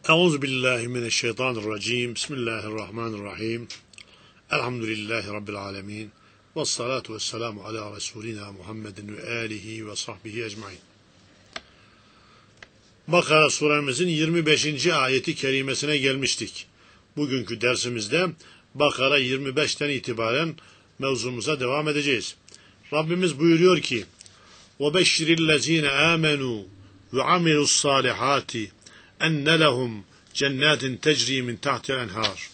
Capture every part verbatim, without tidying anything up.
Euzu billahi mineşşeytanirracim. Bismillahirrahmanirrahim. Elhamdülillahi rabbil alamin. Ves salatu vesselamu ala resulina Muhammedin ve alihi ve sahbihi ecmaîn. Bakara suremizin yirmi beşinci ayeti kerimesine gelmiştik. Bugünkü dersimizde Bakara yirmi beşten itibaren mevzumuza devam edeceğiz. Rabbimiz buyuruyor ki: وَبَشِّرِ الَّذ۪ينَ آمَنُوا وَعَمِلُوا الصَّالِحَاتِ enne lehum cennetin tecri min tahtiha enhar.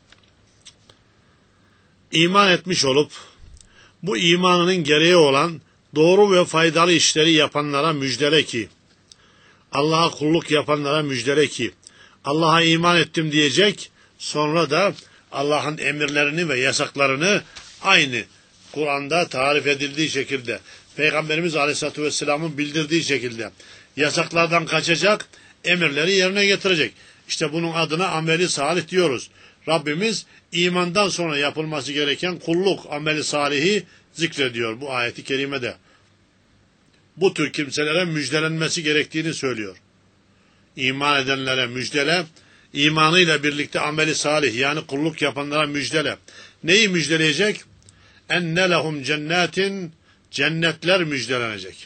İman etmiş olup bu imanının gereği olan doğru ve faydalı işleri yapanlara müjdele ki, Allah'a kulluk yapanlara müjdele ki, Allah'a iman ettim diyecek, sonra da Allah'ın emirlerini ve yasaklarını aynı Kur'an'da tarif edildiği şekilde, Peygamberimiz Aleyhisselatü Vesselam'ın bildirdiği şekilde yasaklardan kaçacak, emirleri yerine getirecek. İşte bunun adına ameli salih diyoruz. Rabbimiz imandan sonra yapılması gereken kulluk, ameli salihi zikrediyor bu ayeti kerimede. Bu tür kimselere müjdelenmesi gerektiğini söylüyor. İman edenlere müjdele, imanıyla birlikte ameli salih yani kulluk yapanlara müjdele. Neyi müjdeleyecek? Enne lehum cennetin, cennetler müjdelenecek.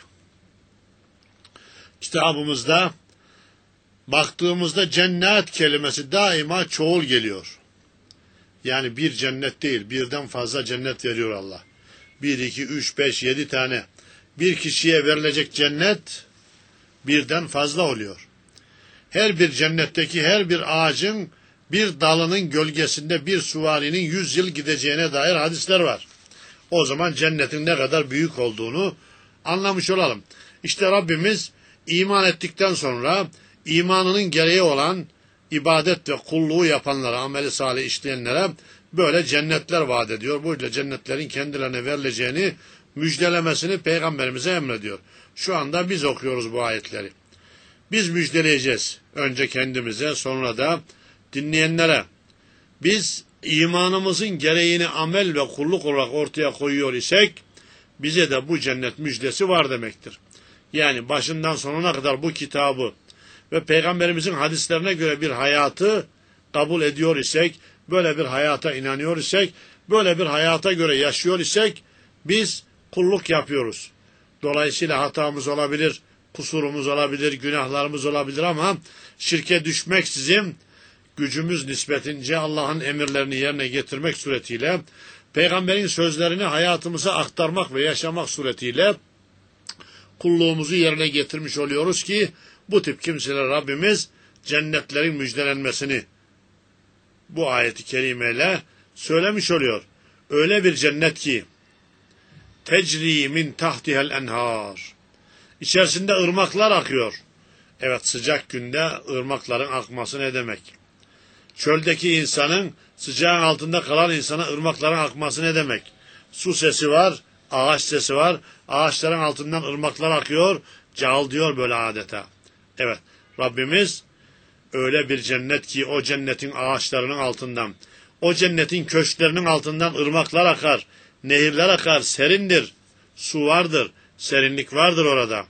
Kitabımızda baktığımızda cennet kelimesi daima çoğul geliyor. Yani bir cennet değil, birden fazla cennet veriyor Allah. Bir, iki, üç, beş, yedi tane. Bir kişiye verilecek cennet birden fazla oluyor. Her bir cennetteki her bir ağacın bir dalının gölgesinde bir süvarinin yüz yıl gideceğine dair hadisler var. O zaman cennetin ne kadar büyük olduğunu anlamış olalım. İşte Rabbimiz iman ettikten sonra İmanının gereği olan ibadet ve kulluğu yapanlara, ameli salih işleyenlere böyle cennetler vaat ediyor. Böyle cennetlerin kendilerine verileceğini müjdelemesini Peygamberimize emrediyor. Şu anda biz okuyoruz bu ayetleri. Biz müjdeleyeceğiz. Önce kendimize, sonra da dinleyenlere. Biz imanımızın gereğini amel ve kulluk olarak ortaya koyuyor isek, bize de bu cennet müjdesi var demektir. Yani başından sonuna kadar bu kitabı ve Peygamberimizin hadislerine göre bir hayatı kabul ediyor isek, böyle bir hayata inanıyor isek, böyle bir hayata göre yaşıyor isek, biz kulluk yapıyoruz. Dolayısıyla hatamız olabilir, kusurumuz olabilir, günahlarımız olabilir ama şirke düşmeksizin gücümüz nispetince Allah'ın emirlerini yerine getirmek suretiyle, Peygamberin sözlerini hayatımıza aktarmak ve yaşamak suretiyle kulluğumuzu yerine getirmiş oluyoruz ki, bu tip kimseler Rabbimiz cennetlerin müjdelenmesini bu ayeti kerimeyle söylemiş oluyor. Öyle bir cennet ki tecri min tahtihel enhar. İçerisinde ırmaklar akıyor. Evet, sıcak günde ırmakların akması ne demek? Çöldeki insanın, sıcağın altında kalan insana ırmakların akması ne demek? Su sesi var, ağaç sesi var. Ağaçların altından ırmaklar akıyor. Cağıl diyor böyle adeta. Evet, Rabbimiz öyle bir cennet ki o cennetin ağaçlarının altından, o cennetin köşklerinin altından ırmaklar akar, nehirler akar, serindir, su vardır, serinlik vardır orada.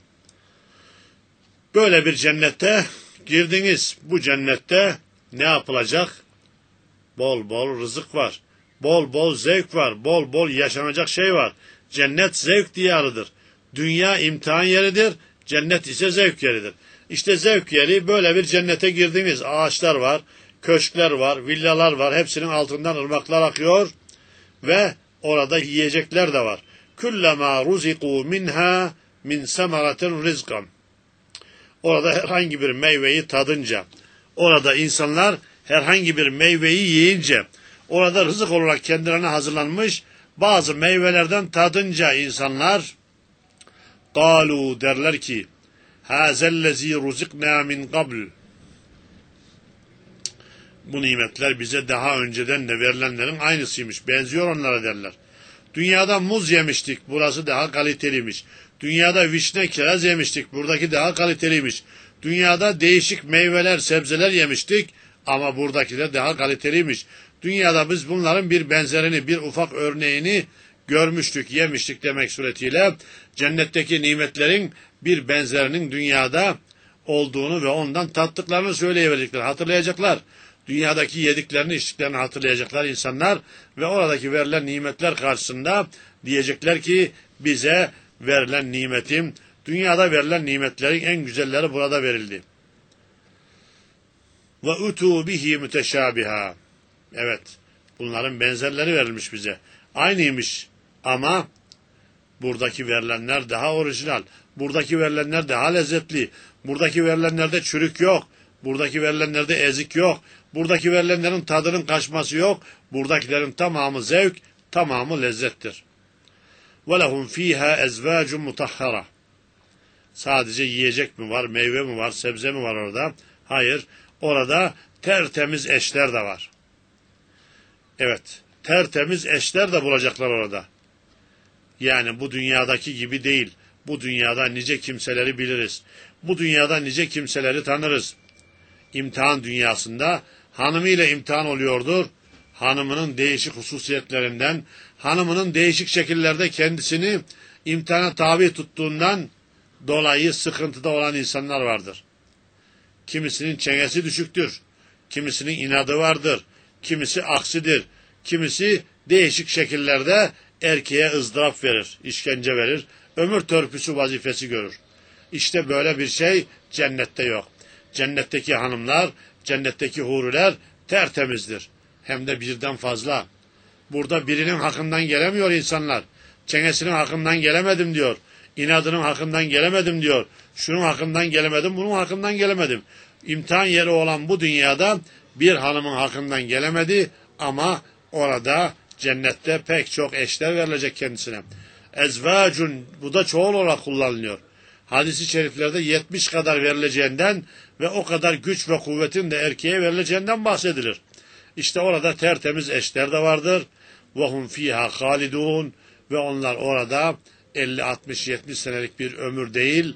Böyle bir cennette girdiniz, bu cennette ne yapılacak? Bol bol rızık var, bol bol zevk var, bol bol yaşanacak şey var. Cennet zevk diyarıdır. Dünya imtihan yeridir, cennet ise zevk yeridir. İşte zevk yeri, böyle bir cennete girdiniz. Ağaçlar var, köşkler var, villalar var. Hepsinin altından ırmaklar akıyor ve orada yiyecekler de var. Kullama ruziku minha min semaratin rizqan. Orada herhangi bir meyveyi tadınca, orada insanlar herhangi bir meyveyi yiyince, orada rızık olarak kendilerine hazırlanmış bazı meyvelerden tadınca insanlar قَالُوا derler ki هَذَا الَّذ۪ي رُزِقْنَا مِنْ قَبْلِ. Bu nimetler bize daha önceden de verilenlerin aynısıymış. Benziyor onlara derler. Dünyada muz yemiştik. Burası daha kaliteliymiş. Dünyada vişne, kiraz yemiştik. Buradaki daha kaliteliymiş. Dünyada değişik meyveler, sebzeler yemiştik. Ama buradaki de daha kaliteliymiş. Dünyada biz bunların bir benzerini, bir ufak örneğini görmüştük, yemiştik demek suretiyle cennetteki nimetlerin bir benzerinin dünyada olduğunu ve ondan tattıklarını söyleyebilecekler, hatırlayacaklar. Dünyadaki yediklerini, içtiklerini hatırlayacaklar insanlar ve oradaki verilen nimetler karşısında diyecekler ki bize verilen nimetim, dünyada verilen nimetlerin en güzelleri burada verildi. Ve utu bihi müteşabiha. Evet, bunların benzerleri verilmiş bize. Aynıymış ama buradaki verilenler daha orijinal. Buradaki verilenler daha lezzetli. Buradaki verilenlerde çürük yok. Buradaki verilenlerde ezik yok. Buradaki verilenlerin tadının kaçması yok. Buradakilerin tamamı zevk, tamamı lezzettir. وَلَهُمْ ف۪يهَا اَزْوَاجٌ مُطَهَّرَةٌ. Sadece yiyecek mi var, meyve mi var, sebze mi var orada? Hayır, orada tertemiz eşler de var. Evet, tertemiz eşler de bulacaklar orada. Yani bu dünyadaki gibi değil. Bu dünyada nice kimseleri biliriz. Bu dünyada nice kimseleri tanırız. İmtihan dünyasında hanımıyla imtihan oluyordur. Hanımının değişik hususiyetlerinden, hanımının değişik şekillerde kendisini imtihana tabi tuttuğundan dolayı sıkıntıda olan insanlar vardır. Kimisinin çenesi düşüktür. Kimisinin inadı vardır. Kimisi aksidir. Kimisi değişik şekillerde erkeğe ızdırap verir, işkence verir, ömür törpüsü vazifesi görür. İşte böyle bir şey cennette yok. Cennetteki hanımlar, cennetteki huriler tertemizdir. Hem de birden fazla. Burada birinin hakkından gelemiyor insanlar. Çenesinin hakkından gelemedim diyor. İnadının hakkından gelemedim diyor. Şunun hakkından gelemedim, bunun hakkından gelemedim. İmtihan yeri olan bu dünyada bir hanımın hakkından gelemedi ama orada cennette pek çok eşler verilecek kendisine. Ezvacun, bu da çoğul olarak kullanılıyor. Hadis-i şeriflerde yetmiş kadar verileceğinden ve o kadar güç ve kuvvetin de erkeğe verileceğinden bahsedilir. İşte orada tertemiz eşler de vardır. وَهُمْ ف۪يهَا خَالِدُونَ ve onlar orada elli altmış yetmiş senelik bir ömür değil,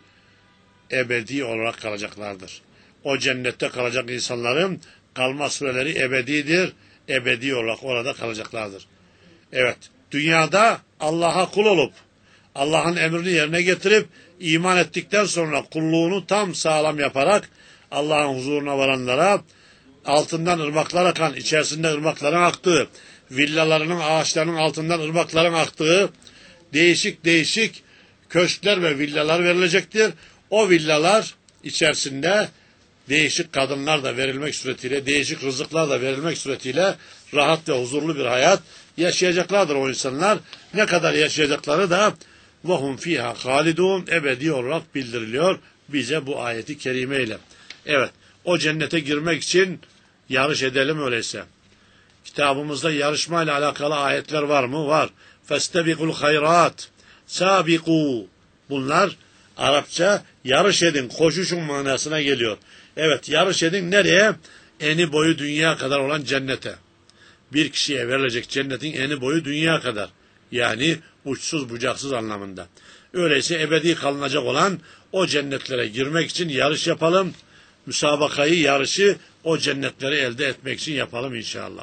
ebedi olarak kalacaklardır. O cennette kalacak insanların kalma süreleri ebedidir, ebedi olarak orada kalacaklardır. Evet, dünyada Allah'a kul olup, Allah'ın emrini yerine getirip, iman ettikten sonra kulluğunu tam sağlam yaparak, Allah'ın huzuruna varanlara, altından ırmaklar akan, içerisinde ırmakların aktığı, villalarının, ağaçlarının altından ırmakların aktığı, değişik değişik köşkler ve villalar verilecektir. O villalar içerisinde değişik kadınlar da verilmek suretiyle, değişik rızıklar da verilmek suretiyle rahat ve huzurlu bir hayat yaşayacaklardır o insanlar. Ne kadar yaşayacakları da وَهُمْ ف۪يهَا خَالِدُونَ ebedi olarak bildiriliyor bize bu ayeti kerimeyle. Evet, o cennete girmek için yarış edelim öyleyse. Kitabımızda yarışmayla alakalı ayetler var mı? Var. فَاسْتَبِقُوا الْخَيْرَاتِ سَابِقُوا. Bunlar Arapça yarış edin, koşuşun manasına geliyor. Evet, yarış edin nereye? Eni boyu dünya kadar olan cennete. Bir kişiye verilecek cennetin eni boyu dünya kadar. Yani uçsuz bucaksız anlamında. Öyleyse ebedi kalınacak olan o cennetlere girmek için yarış yapalım. Müsabakayı, yarışı o cennetleri elde etmek için yapalım inşallah.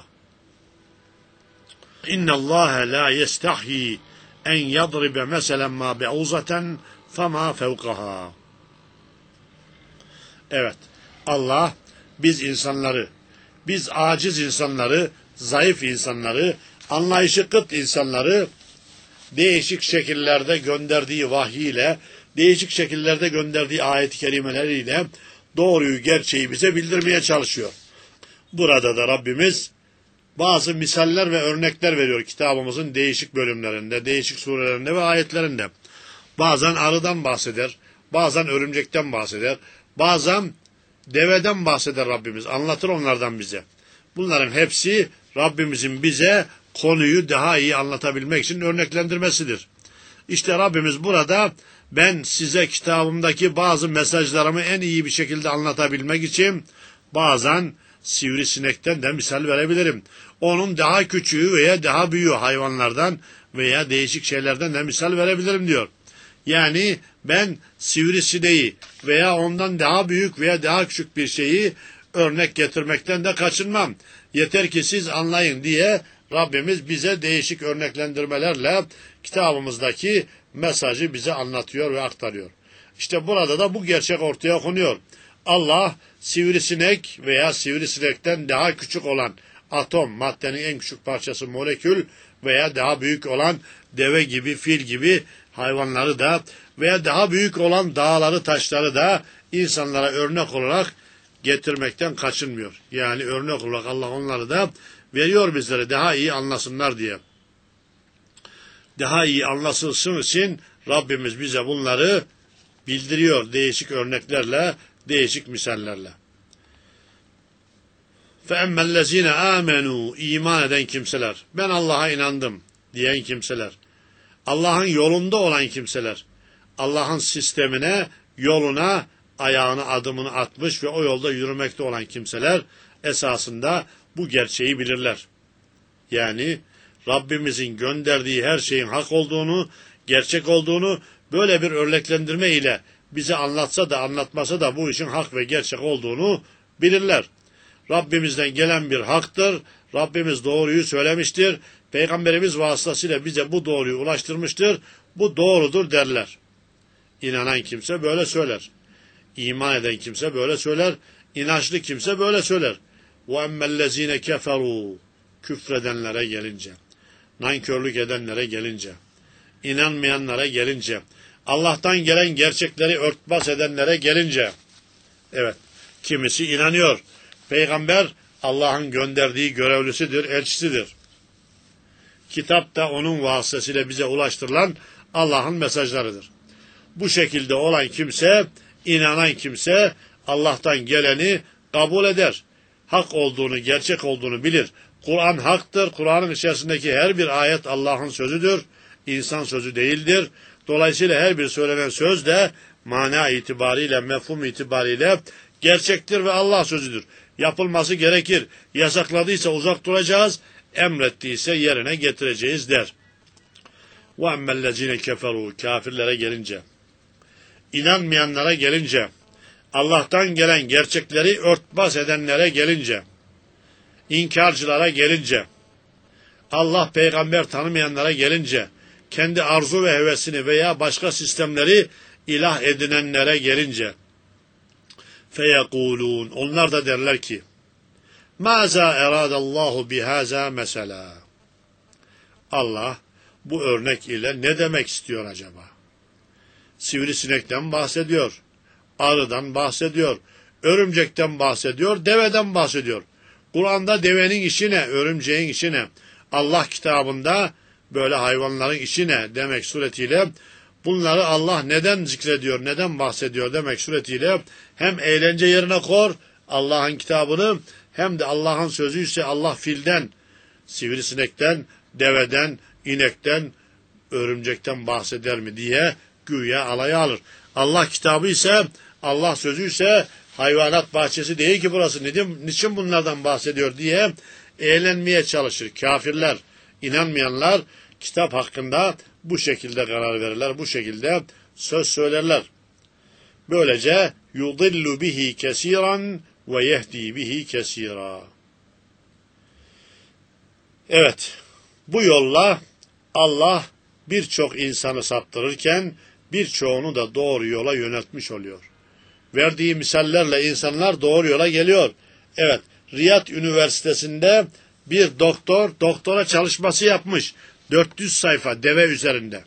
İnna Allah la yestahyi en yadribe meselen ma be'uzaten fema fevkaha. Evet, Allah biz insanları, biz aciz insanları, zayıf insanları, anlayışı kıt insanları değişik şekillerde gönderdiği vahiy ile, değişik şekillerde gönderdiği ayet-i kerimeleriyle doğruyu, gerçeği bize bildirmeye çalışıyor. Burada da Rabbimiz bazı misaller ve örnekler veriyor kitabımızın değişik bölümlerinde, değişik surelerinde ve ayetlerinde. Bazen arıdan bahseder, bazen örümcekten bahseder, bazen deveden bahseder Rabbimiz, anlatır onlardan bize. Bunların hepsi Rabbimizin bize konuyu daha iyi anlatabilmek için örneklendirmesidir. İşte Rabbimiz burada ben size kitabımdaki bazı mesajlarımı en iyi bir şekilde anlatabilmek için bazen sivrisinekten de misal verebilirim. Onun daha küçüğü veya daha büyüğü hayvanlardan veya değişik şeylerden de misal verebilirim diyor. Yani ben sivrisineği veya ondan daha büyük veya daha küçük bir şeyi örnek getirmekten de kaçınmam. Yeter ki siz anlayın diye Rabbimiz bize değişik örneklendirmelerle kitabımızdaki mesajı bize anlatıyor ve aktarıyor. İşte burada da bu gerçek ortaya konuyor. Allah sivrisinek veya sivrisinekten daha küçük olan atom, maddenin en küçük parçası molekül veya daha büyük olan deve gibi, fil gibi hayvanları da veya daha büyük olan dağları, taşları da insanlara örnek olarak getirmekten kaçınmıyor. Yani örnek olarak Allah onları da veriyor bizlere daha iyi anlasınlar diye. Daha iyi anlasılsın için Rabbimiz bize bunları bildiriyor değişik örneklerle, değişik misallerle. فَاَمَّا الَّذ۪ينَ آمَنُوا iman eden kimseler, ben Allah'a inandım diyen kimseler, Allah'ın yolunda olan kimseler, Allah'ın sistemine, yoluna, ayağını, adımını atmış ve o yolda yürümekte olan kimseler esasında bu gerçeği bilirler. Yani Rabbimizin gönderdiği her şeyin hak olduğunu, gerçek olduğunu böyle bir örneklendirme ile bize anlatsa da anlatmasa da bu işin hak ve gerçek olduğunu bilirler. Rabbimizden gelen bir haktır. Rabbimiz doğruyu söylemiştir. Peygamberimiz vasıtasıyla bize bu doğruyu ulaştırmıştır. Bu doğrudur derler. İnanan kimse böyle söyler. İman eden kimse böyle söyler. İnançlı kimse böyle söyler. وَاَمَّا الَّذ۪ينَ كَفَرُوا Küfredenlere gelince, nankörlük edenlere gelince, inanmayanlara gelince, Allah'tan gelen gerçekleri örtbas edenlere gelince, evet, kimisi inanıyor. Peygamber Allah'ın gönderdiği görevlisidir, elçisidir. Kitap da onun vasıtasıyla bize ulaştırılan Allah'ın mesajlarıdır. Bu şekilde olan kimse, inanan kimse Allah'tan geleni kabul eder. Hak olduğunu, gerçek olduğunu bilir. Kur'an haktır. Kur'an'ın içerisindeki her bir ayet Allah'ın sözüdür. İnsan sözü değildir. Dolayısıyla her bir söylenen söz de mana itibariyle, mefhum itibariyle gerçektir ve Allah sözüdür. Yapılması gerekir. Yasakladıysa uzak duracağız, emrettiyse yerine getireceğiz der. وَاَمَّا الَّذ۪ينَ كَفَرُوا Kafirlere gelince, inanmayanlara gelince, Allah'tan gelen gerçekleri örtbas edenlere gelince, inkarcılara gelince, Allah peygamber tanımayanlara gelince, kendi arzu ve hevesini veya başka sistemleri ilah edinenlere gelince, feyekulun onlar da derler ki, maza eradallahu bihaza mesela. Allah bu örnek ile ne demek istiyor acaba? Sivrisinekten bahsediyor, arıdan bahsediyor, örümcekten bahsediyor, deveden bahsediyor. Kur'an'da devenin işi ne, örümceğin işi ne? Allah kitabında böyle hayvanların işi ne demek suretiyle bunları Allah neden zikrediyor, neden bahsediyor demek suretiyle hem eğlence yerine koy Allah'ın kitabını hem de Allah'ın sözü ise Allah filden, sivrisinekten, deveden, inekten, örümcekten bahseder mi diye güya alaya alır. Allah kitabı ise, Allah sözü ise hayvanat bahçesi değil ki burası. Niçin bunlardan bahsediyor diye eğlenmeye çalışır. Kafirler, inanmayanlar kitap hakkında bu şekilde karar verirler. Bu şekilde söz söylerler. Böylece yudillu bihi kesiran ve yehdi bihi kesira. Evet, bu yolla Allah birçok insanı saptırırken birçoğunu da doğru yola yöneltmiş oluyor. Verdiği misallerle insanlar doğru yola geliyor. Evet, Riyad Üniversitesi'nde bir doktor doktora çalışması yapmış. dört yüz sayfa deve üzerinde.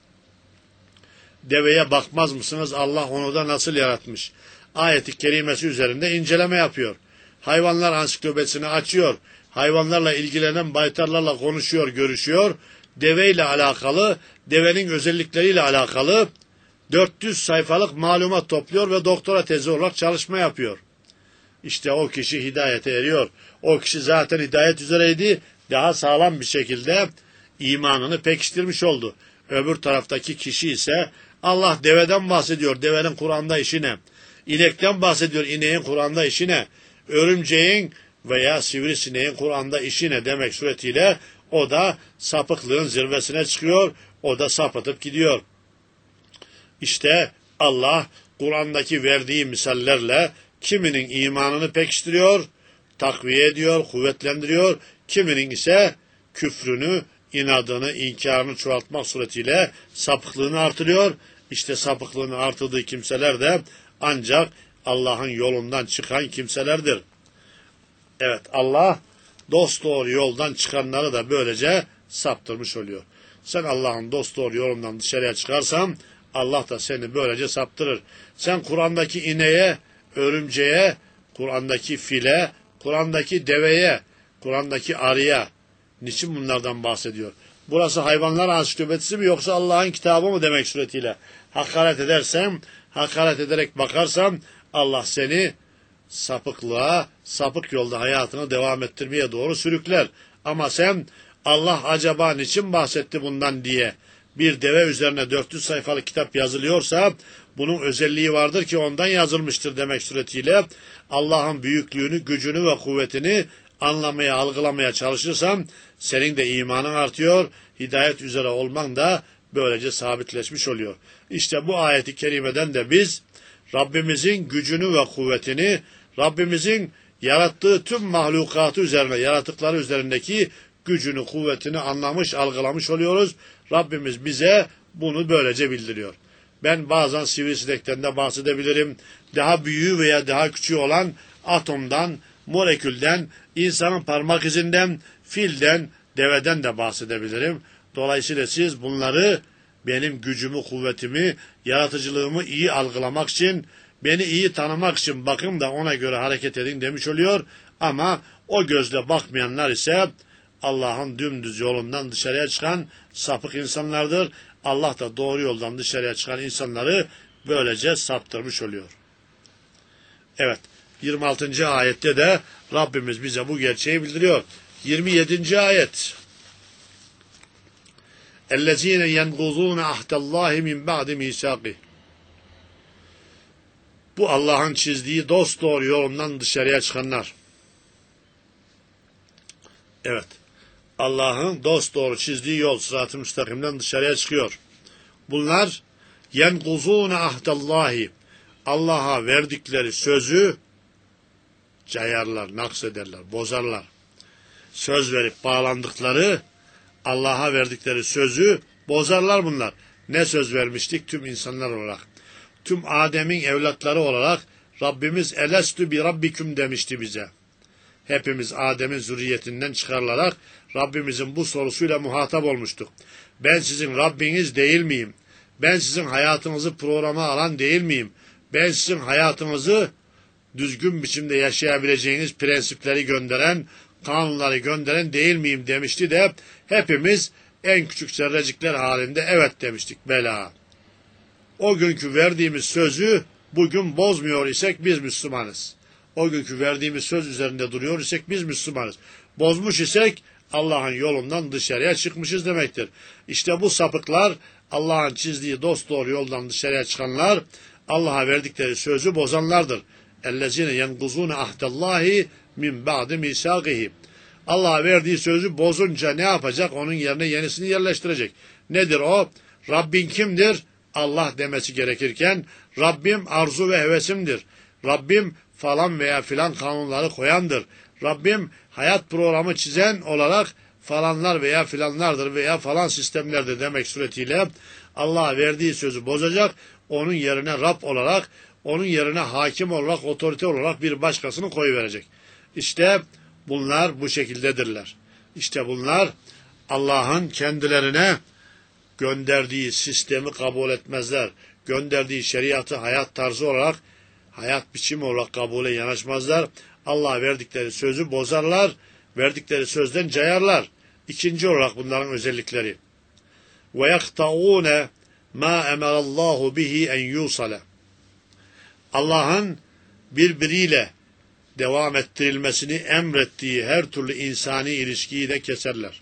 Deveye bakmaz mısınız? Allah onu da nasıl yaratmış? Ayet-i kerimesi üzerinde inceleme yapıyor. Hayvanlar ansiklopedisini açıyor. Hayvanlarla ilgilenen baytarlarla konuşuyor, görüşüyor. Deveyle alakalı, devenin özellikleriyle alakalı dört yüz sayfalık malumat topluyor ve doktora tezi olarak çalışma yapıyor. İşte o kişi hidayete eriyor. O kişi zaten hidayet üzereydi. Daha sağlam bir şekilde imanını pekiştirmiş oldu. Öbür taraftaki kişi ise Allah deveden bahsediyor. Devenin Kur'an'da işi ne? İnekten bahsediyor. İneğin Kur'an'da işi ne? Örümceğin veya sivrisineğin Kur'an'da işi ne demek suretiyle o da sapıklığın zirvesine çıkıyor. O da sapıtıp gidiyor. İşte Allah Kur'an'daki verdiği misallerle kiminin imanını pekiştiriyor, takviye ediyor, kuvvetlendiriyor. Kiminin ise küfrünü, inadını, inkarını çoğaltmak suretiyle sapıklığını artırıyor. İşte sapıklığını artırdığı kimseler de ancak Allah'ın yolundan çıkan kimselerdir. Evet, Allah dosdoğru yoldan çıkanları da böylece saptırmış oluyor. Sen Allah'ın dosdoğru yolundan dışarıya çıkarsan Allah da seni böylece saptırır. Sen Kur'an'daki ineğe, örümceğe, Kur'an'daki file, Kur'an'daki deveye, Kur'an'daki arıya, niçin bunlardan bahsediyor? Burası hayvanlar ansiklopedisi mi yoksa Allah'ın kitabı mı demek suretiyle? Hakaret edersem, hakaret ederek bakarsam Allah seni sapıklığa, sapık yolda hayatını devam ettirmeye doğru sürükler. Ama sen Allah acaba niçin bahsetti bundan diye bir deve üzerine dört yüz sayfalık kitap yazılıyorsa bunun özelliği vardır ki ondan yazılmıştır demek suretiyle Allah'ın büyüklüğünü, gücünü ve kuvvetini anlamaya, algılamaya çalışırsan senin de imanın artıyor, hidayet üzere olman da böylece sabitleşmiş oluyor. İşte bu ayeti kerimeden de biz Rabbimizin gücünü ve kuvvetini, Rabbimizin yarattığı tüm mahlukatı üzerine, yaratıkları üzerindeki gücünü, kuvvetini anlamış, algılamış oluyoruz. Rabbimiz bize bunu böylece bildiriyor. Ben bazen sivrisinekten de bahsedebilirim. Daha büyüğü veya daha küçüğü olan atomdan, molekülden, insanın parmak izinden, filden, deveden de bahsedebilirim. Dolayısıyla siz bunları benim gücümü, kuvvetimi, yaratıcılığımı iyi algılamak için, beni iyi tanımak için bakın da ona göre hareket edin demiş oluyor. Ama o gözle bakmayanlar ise Allah'ın dümdüz yolundan dışarıya çıkan sapık insanlardır. Allah da doğru yoldan dışarıya çıkan insanları böylece saptırmış oluyor. Evet, yirmi altıncı ayette de Rabbimiz bize bu gerçeği bildiriyor. yirmi yedinci ayet. اَلَّذ۪ينَ يَنْقُضُونَ عَهْدَ اللّٰهِ مِنْ بَعْدِ مِيثَاقِهِ. Bu Allah'ın çizdiği dosdoğru yolundan dışarıya çıkanlar. Evet, Allah'ın dosdoğru çizdiği yol, sırat-ı müstakimden dışarıya çıkıyor. Bunlar يَنْقُضُونَ عَهْدَ اللّٰهِ. Allah'a verdikleri sözü cayarlar, naksederler, bozarlar. Söz verip bağlandıkları, Allah'a verdikleri sözü bozarlar bunlar. Ne söz vermiştik tüm insanlar olarak? Tüm Adem'in evlatları olarak Rabbimiz elestü bi rabbiküm demişti bize. Hepimiz Adem'in zürriyetinden çıkarılarak Rabbimizin bu sorusuyla muhatap olmuştuk. Ben sizin Rabbiniz değil miyim? Ben sizin hayatınızı programa alan değil miyim? Ben sizin hayatınızı düzgün biçimde yaşayabileceğiniz prensipleri gönderen, kanunları gönderen değil miyim demişti de hepimiz en küçük zerrecikler halinde evet demiştik bela. O günkü verdiğimiz sözü bugün bozmuyor isek biz Müslümanız. O günkü verdiğimiz söz üzerinde duruyor isek biz Müslümanız. Bozmuş isek Allah'ın yolundan dışarıya çıkmışız demektir. İşte bu sapıklar, Allah'ın çizdiği dosdoğru yoldan dışarıya çıkanlar, Allah'a verdikleri sözü bozanlardır. اَلَّذِينَ يَنْقُضُونَ عَهْدَ اللّٰهِ مِنْ بَعْدِ مِيثَاقِهِ. Allah'a verdiği sözü bozunca ne yapacak? Onun yerine yenisini yerleştirecek. Nedir o? Rabbin kimdir? Allah demesi gerekirken Rabbim arzu ve hevesimdir. Rabbim falan veya filan kanunları koyandır. Rabbim hayat programı çizen olarak falanlar veya filanlardır veya falan sistemlerdir demek suretiyle Allah'a verdiği sözü bozacak, onun yerine Rab olarak, onun yerine hakim olarak, otorite olarak bir başkasını koyuverecek. İşte bunlar bu şekildedirler. İşte bunlar Allah'ın kendilerine gönderdiği sistemi kabul etmezler. Gönderdiği şeriatı hayat tarzı olarak, hayat biçimi olarak kabule yanaşmazlar. Allah'a verdikleri sözü bozarlar, verdikleri sözden cayarlar. İkinci olarak bunların özellikleri. وَيَقْتَعُونَ مَا اَمَرَ اللّٰهُ بِهِ اَنْ يُوصَلَ. Allah'ın birbiriyle devam ettirilmesini emrettiği her türlü insani ilişkiyi de keserler.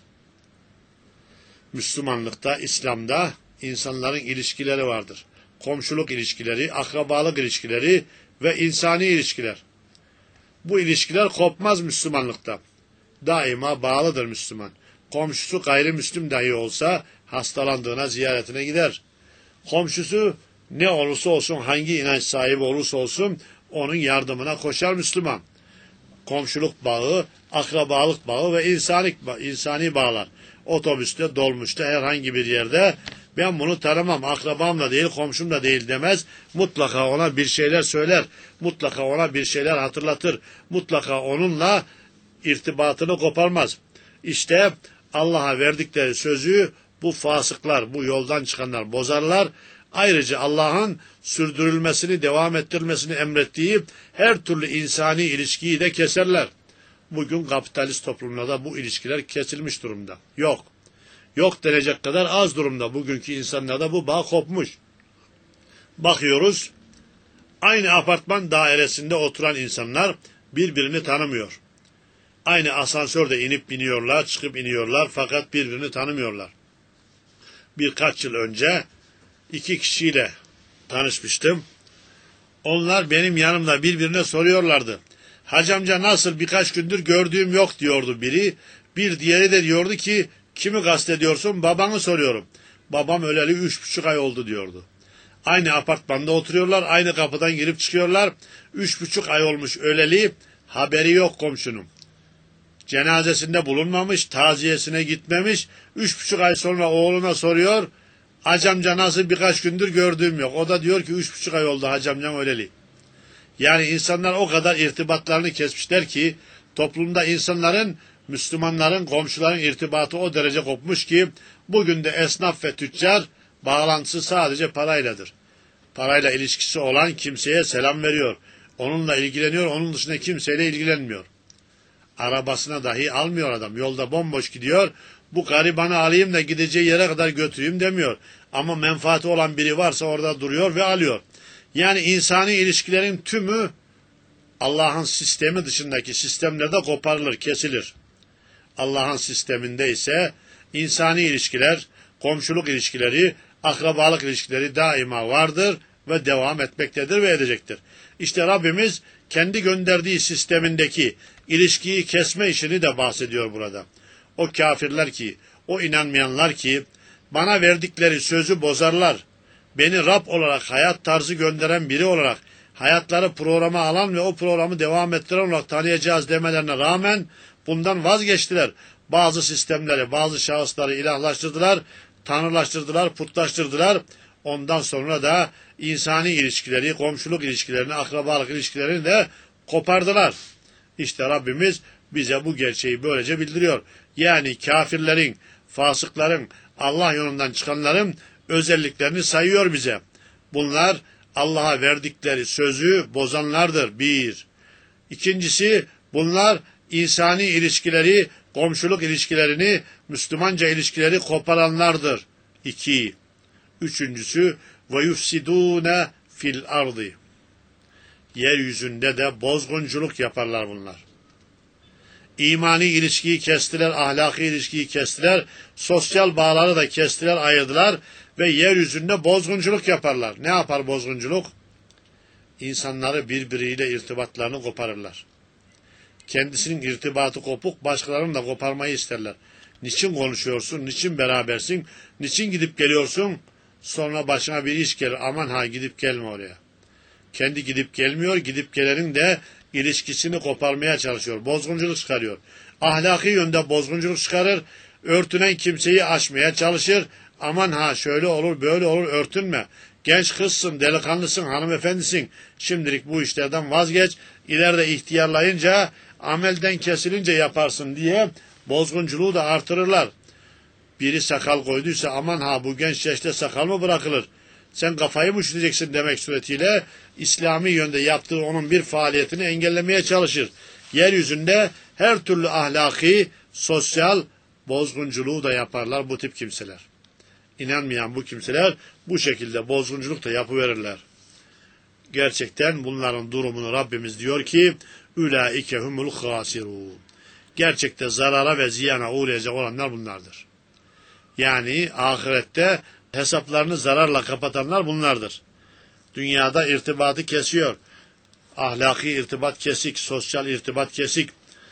Müslümanlıkta, İslam'da insanların ilişkileri vardır. Komşuluk ilişkileri, akrabalık ilişkileri ve insani ilişkiler. Bu ilişkiler kopmaz Müslümanlıkta. Daima bağlıdır Müslüman. Komşusu gayrimüslim dahi olsa hastalandığına ziyaretine gider. Komşusu ne olursa olsun, hangi inanç sahibi olursa olsun onun yardımına koşar Müslüman. Komşuluk bağı, akrabalık bağı ve insanik, insani bağlar. Otobüste, dolmuşta, herhangi bir yerde Ben bunu tanımam, akrabam da değil, komşum da değil demez. Mutlaka ona bir şeyler söyler. Mutlaka ona bir şeyler hatırlatır. Mutlaka onunla irtibatını koparmaz. İşte Allah'a verdikleri sözü bu fasıklar, bu yoldan çıkanlar bozarlar. Ayrıca Allah'ın sürdürülmesini, devam ettirilmesini emrettiği her türlü insani ilişkiyi de keserler. Bugün kapitalist toplumlarda bu ilişkiler kesilmiş durumda. Yok. Yok denecek kadar az durumda. Bugünkü insanlarda bu bağ kopmuş. Bakıyoruz, aynı apartman dairesinde oturan insanlar birbirini tanımıyor. Aynı asansörde inip biniyorlar, çıkıp iniyorlar fakat birbirini tanımıyorlar. Birkaç yıl önce iki kişiyle tanışmıştım. Onlar benim yanımda birbirine soruyorlardı. Hacı amca nasıl, birkaç gündür gördüğüm yok diyordu biri. Bir diğeri de diyordu ki kimi kastediyorsun, babanı soruyorum. Babam öleli üç buçuk ay oldu diyordu. Aynı apartmanda oturuyorlar, aynı kapıdan girip çıkıyorlar. Üç buçuk ay olmuş öleli, haberi yok komşunun. Cenazesinde bulunmamış, taziyesine gitmemiş. Üç buçuk ay sonra oğluna soruyor. Hacı amca nasıl, birkaç gündür gördüğüm yok. O da diyor ki üç buçuk ay oldu hacı amcam öleli. Yani insanlar o kadar irtibatlarını kesmişler ki toplumda insanların, Müslümanların, komşuların irtibatı o derece kopmuş ki bugün de esnaf ve tüccar bağlantısı sadece parayladır. Parayla ilişkisi olan kimseye selam veriyor. Onunla ilgileniyor, onun dışında kimseyle ilgilenmiyor. Arabasına dahi almıyor adam. Yolda bomboş gidiyor. Bu garibanı alayım da gideceği yere kadar götüreyim demiyor. Ama menfaati olan biri varsa orada duruyor ve alıyor. Yani insani ilişkilerin tümü Allah'ın sistemi dışındaki sistemlerde koparılır, kesilir. Allah'ın sisteminde ise insani ilişkiler, komşuluk ilişkileri, akrabalık ilişkileri daima vardır ve devam etmektedir ve edecektir. İşte Rabbimiz kendi gönderdiği sistemindeki ilişkiyi kesme işini de bahsediyor burada. O kafirler ki, o inanmayanlar ki bana verdikleri sözü bozarlar. Beni Rab olarak, hayat tarzı gönderen biri olarak, hayatları programa alan ve o programı devam ettiren olarak tanıyacağız demelerine rağmen bundan vazgeçtiler. Bazı sistemleri, bazı şahısları ilahlaştırdılar, tanrılaştırdılar, putlaştırdılar. Ondan sonra da insani ilişkileri, komşuluk ilişkilerini, akrabalık ilişkilerini de kopardılar. İşte Rabbimiz bize bu gerçeği böylece bildiriyor. Yani kafirlerin, fasıkların, Allah yolundan çıkanların özelliklerini sayıyor bize. Bunlar Allah'a verdikleri sözü bozanlardır. Bir. İkincisi, bunlar insani ilişkileri, komşuluk ilişkilerini, Müslümanca ilişkileri koparanlardır. İki. Üçüncüsü, ve yufsidûne fil ardı. Yeryüzünde de bozgunculuk yaparlar bunlar. İmani ilişkiyi kestiler, ahlaki ilişkiyi kestiler, sosyal bağları da kestiler, ayırdılar ve yeryüzünde bozgunculuk yaparlar. Ne yapar bozgunculuk? İnsanları birbiriyle irtibatlarını koparırlar. Kendisinin irtibatı kopuk, başkalarının da koparmayı isterler. Niçin konuşuyorsun, niçin berabersin, niçin gidip geliyorsun? Sonra başına bir iş gelir, aman ha gidip gelme oraya. Kendi gidip gelmiyor, gidip gelenin de ilişkisini koparmaya çalışıyor. Bozgunculuk çıkarıyor. Ahlaki yönde bozgunculuk çıkarır. Örtünen kimseyi aşmaya çalışır. Aman ha şöyle olur böyle olur örtünme. Genç kızsın, delikanlısın, hanımefendisin. Şimdilik bu işlerden vazgeç. İleride ihtiyarlayınca, amelden kesilince yaparsın diye bozgunculuğu da artırırlar. Biri sakal koyduysa aman ha bu genç yaşta sakal mı bırakılır? Sen kafayı mı üşüteceksin demek suretiyle İslami yönde yaptığı onun bir faaliyetini engellemeye çalışır. Yeryüzünde her türlü ahlaki, sosyal bozgunculuğu da yaparlar bu tip kimseler. İnanmayan bu kimseler bu şekilde bozgunculuk da yapıverirler. Gerçekten bunların durumunu Rabbimiz diyor ki ulaike humul hasirun. Gerçekte zarara ve ziyana uğrayacak olanlar bunlardır. Yani ahirette hesaplarını zararla kapatanlar bunlardır. Dünyada irtibatı kesiyor. Ahlaki irtibat kesik, sosyal irtibat kesik,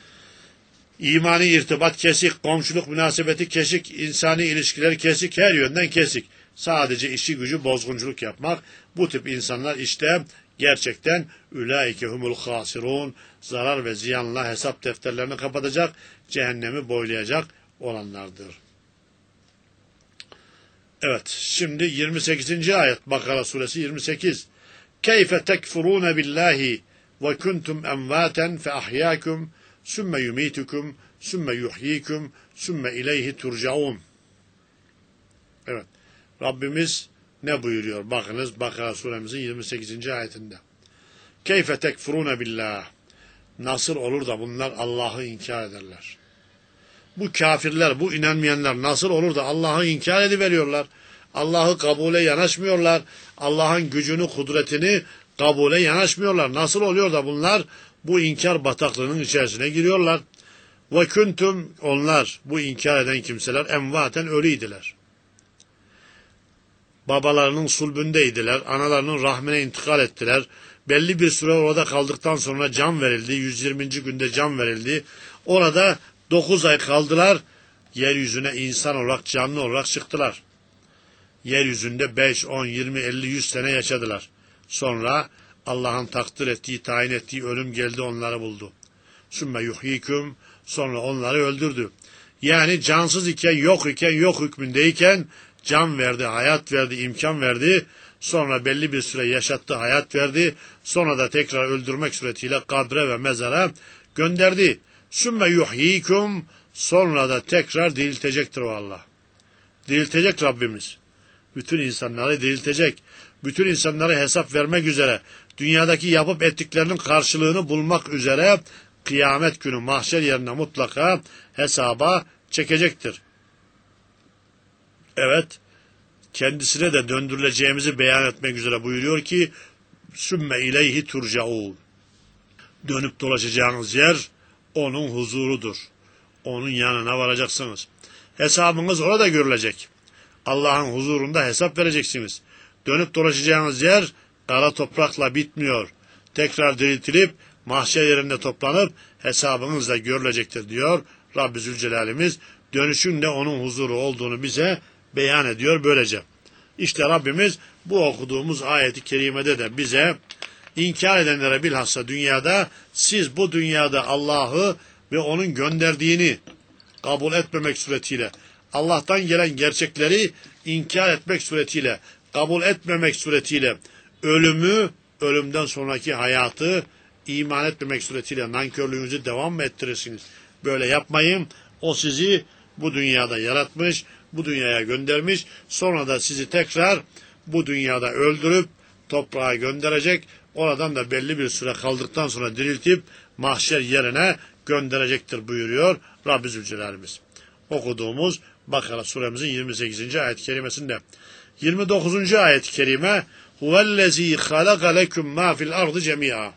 imani irtibat kesik, komşuluk münasebeti kesik, insani ilişkiler kesik, her yönden kesik. Sadece işi gücü bozgunculuk yapmak. Bu tip insanlar işte gerçekten ulaike humul hasirun, zarar ve ziyanla hesap defterlerini kapatacak, cehennemi boylayacak olanlardır. Evet, şimdi yirmi sekizinci ayet Bakara suresi yirmi sekiz. Keyfe tekfurune billahi ve kuntum emvaten fe ahyâkum sümme yumitukum sümme yuhyikum sümme ileyhi turcaun. Evet, Rabbimiz ne buyuruyor? Bakınız Bakara suremizin yirmi sekizinci ayetinde. Keyfe tekfurune billah. Nasıl olur da bunlar Allah'ı inkar ederler? Bu kafirler, bu inanmayanlar nasıl olur da Allah'ı inkar ediveriyorlar? Allah'ı kabule yanaşmıyorlar. Allah'ın gücünü, kudretini kabule yanaşmıyorlar. Nasıl oluyor da bunlar bu inkar bataklığının içerisine giriyorlar? Ve kuntum, onlar, bu inkar eden kimseler emvaten ölüydiler. Babalarının sulbündeydiler. Analarının rahmine intikal ettiler. Belli bir süre orada kaldıktan sonra can verildi. yüz yirminci günde can verildi. Orada dokuz ay kaldılar. Yeryüzüne insan olarak, canlı olarak çıktılar. Yeryüzünde beş, on, yirmi, elli, yüz sene yaşadılar. Sonra Allah'ın takdir ettiği, tayin ettiği ölüm geldi, onları buldu. Sümme yuhyikum, sonra onları öldürdü. Yani cansız iken, yok iken, yok hükmündeyken can verdi, hayat verdi, imkan verdi. Sonra belli bir süre yaşattı, hayat verdi. Sonra da tekrar öldürmek suretiyle kabre ve mezara gönderdi. Sümme yuhyikum, sonra da tekrar diriltecektir o Allah. Diriltecek Rabbimiz. Bütün insanları diriltecek. Bütün insanları hesap vermek üzere, dünyadaki yapıp ettiklerinin karşılığını bulmak üzere kıyamet günü mahşer yerine mutlaka hesaba çekecektir. Evet, kendisine de döndürüleceğimizi beyan etmek üzere buyuruyor ki sümme ileyhi turcaun. Dönüp dolaşacağınız yer onun huzurudur. Onun yanına varacaksınız. Hesabınız orada görülecek. Allah'ın huzurunda hesap vereceksiniz. Dönüp dolaşacağınız yer kara toprakla bitmiyor. Tekrar diriltilip mahşer yerinde toplanıp hesabınız da görülecektir diyor Rabbi Zülcelal'imiz. Dönüşün de onun huzuru olduğunu bize beyan ediyor böylece. İşte Rabbimiz bu okuduğumuz ayeti kerimede de bize inkar edenlere bilhassa dünyada siz bu dünyada Allah'ı ve onun gönderdiğini kabul etmemek suretiyle, Allah'tan gelen gerçekleri inkar etmek suretiyle, kabul etmemek suretiyle, ölümü, ölümden sonraki hayatı iman etmemek suretiyle nankörlüğünüzü devam mı ettirirsiniz? Böyle yapmayın. O sizi bu dünyada yaratmış, bu dünyaya göndermiş, sonra da sizi tekrar bu dünyada öldürüp toprağa gönderecek, oradan da belli bir süre kaldıktan sonra diriltip mahşer yerine gönderecektir buyuruyor Rabbi Zülcelal'imiz. Okuduğumuz Bakara suremizin yirmi sekizinci ayet-i kerimesinde. yirmi dokuzuncu ayet-i kerime huvellezî halaka leküm mâ fil ardı cemî'a.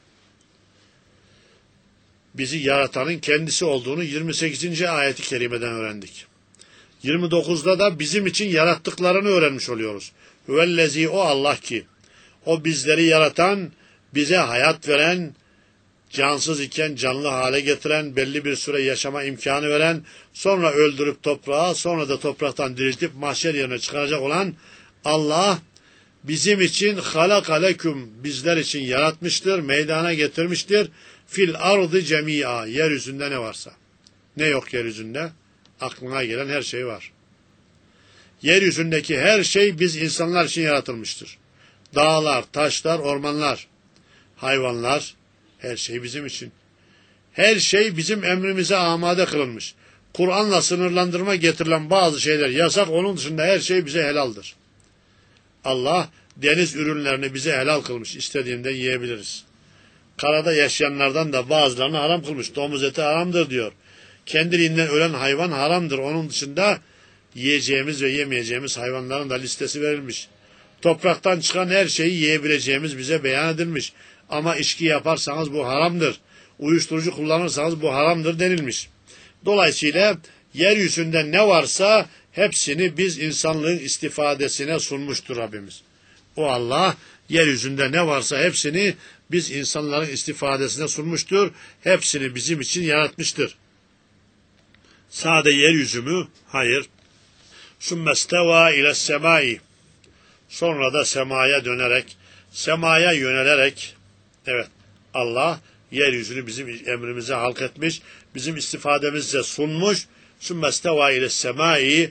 Bizi yaratanın kendisi olduğunu yirmi sekizinci ayet-i kerimeden öğrendik. yirmi dokuzda da bizim için yarattıklarını öğrenmiş oluyoruz. Huvellezî, o Allah ki, o bizleri yaratan, bize hayat veren, cansız iken canlı hale getiren, belli bir süre yaşama imkanı veren, sonra öldürüp toprağa, sonra da topraktan diriltip mahşer yerine çıkaracak olan Allah, bizim için halak aleküm, bizler için yaratmıştır, meydana getirmiştir. Fil ardı cemia, yeryüzünde ne varsa. Ne yok yeryüzünde? Aklına gelen her şey var. Yeryüzündeki her şey biz insanlar için yaratılmıştır. Dağlar, taşlar, ormanlar, hayvanlar, her şey bizim için. Her şey bizim emrimize amade kılınmış. Kur'an'la sınırlandırma getirilen bazı şeyler yasak, onun dışında her şey bize helaldir. Allah deniz ürünlerini bize helal kılmış, istediğinden yiyebiliriz. Karada yaşayanlardan da bazılarını haram kılmış. Domuz eti haramdır diyor. Kendiliğinden ölen hayvan haramdır. Onun dışında yiyeceğimiz ve yemeyeceğimiz hayvanların da listesi verilmiş. Topraktan çıkan her şeyi yiyebileceğimiz bize beyan edilmiş. Ama içki yaparsanız bu haramdır. Uyuşturucu kullanırsanız bu haramdır denilmiş. Dolayısıyla yeryüzünde ne varsa hepsini biz insanlığın istifadesine sunmuştur Rabbimiz. O Allah yeryüzünde ne varsa hepsini biz insanların istifadesine sunmuştur. Hepsini bizim için yaratmıştır. Sade yeryüzü mü? Hayır. Sümmesteva ile semai. Sonra da semaya dönerek, semaya yönelerek, evet, Allah yeryüzünü bizim emrimize halk etmiş, bizim istifademize sunmuş. Sümmesteva ile semai,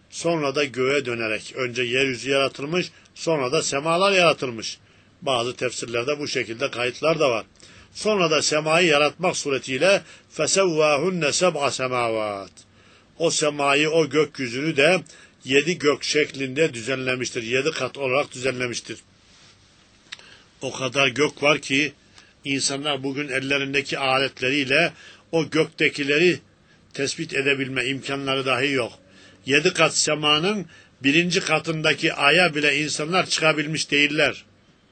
sonra da göğe dönerek. Önce yeryüzü yaratılmış, sonra da semalar yaratılmış. Bazı tefsirlerde bu şekilde kayıtlar da var. Sonra da semayı yaratmak suretiyle fesevvâhunne seb'a semâvât. O semayı, o gökyüzünü de yedi gök şeklinde düzenlemiştir. Yedi kat olarak düzenlemiştir. O kadar gök var ki insanlar bugün ellerindeki aletleriyle o göktekileri tespit edebilme imkanları dahi yok. Yedi kat semanın birinci katındaki aya bile insanlar çıkabilmiş değiller.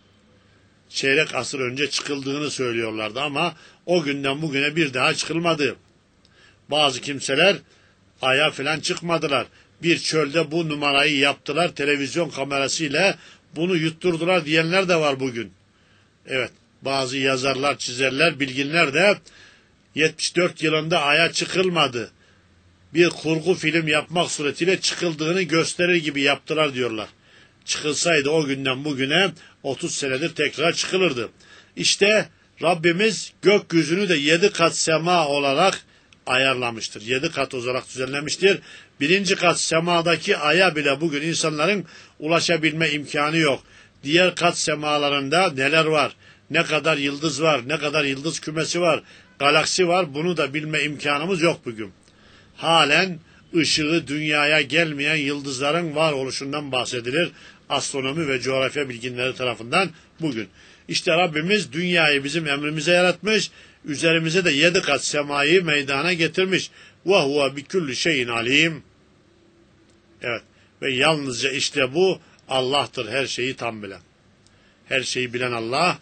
Çeyrek asır önce çıkıldığını söylüyorlardı ama o günden bugüne bir daha çıkılmadı. Bazı kimseler aya falan çıkmadılar. Bir çölde bu numarayı yaptılar, televizyon kamerasıyla bunu yutturdular diyenler de var bugün. Evet, bazı yazarlar, çizerler, bilginler de yetmiş dört yılında aya çıkılmadı. Bir kurgu film yapmak suretiyle çıkıldığını gösterir gibi yaptılar diyorlar. Çıkılsaydı o günden bugüne otuz senedir tekrar çıkılırdı. İşte Rabbimiz gökyüzünü de yedi kat sema olarak ayarlamıştır. Yedi kat olarak düzenlemiştir. Birinci kat semadaki aya bile bugün insanların ulaşabilme imkanı yok. Diğer kat semalarında neler var? Ne kadar yıldız var? Ne kadar yıldız kümesi var? Galaksi var? Bunu da bilme imkanımız yok bugün. Halen ışığı dünyaya gelmeyen yıldızların var oluşundan bahsedilir. Astronomi ve coğrafya bilginleri tarafından bugün. İşte Rabbimiz dünyayı bizim emrimize yaratmış, üzerimize de yedi kat semayı meydana getirmiş. وَهُوَ بِكُلِّ şeyin alim. Evet, ve yalnızca işte bu Allah'tır, her şeyi tam bilen. Her şeyi bilen Allah,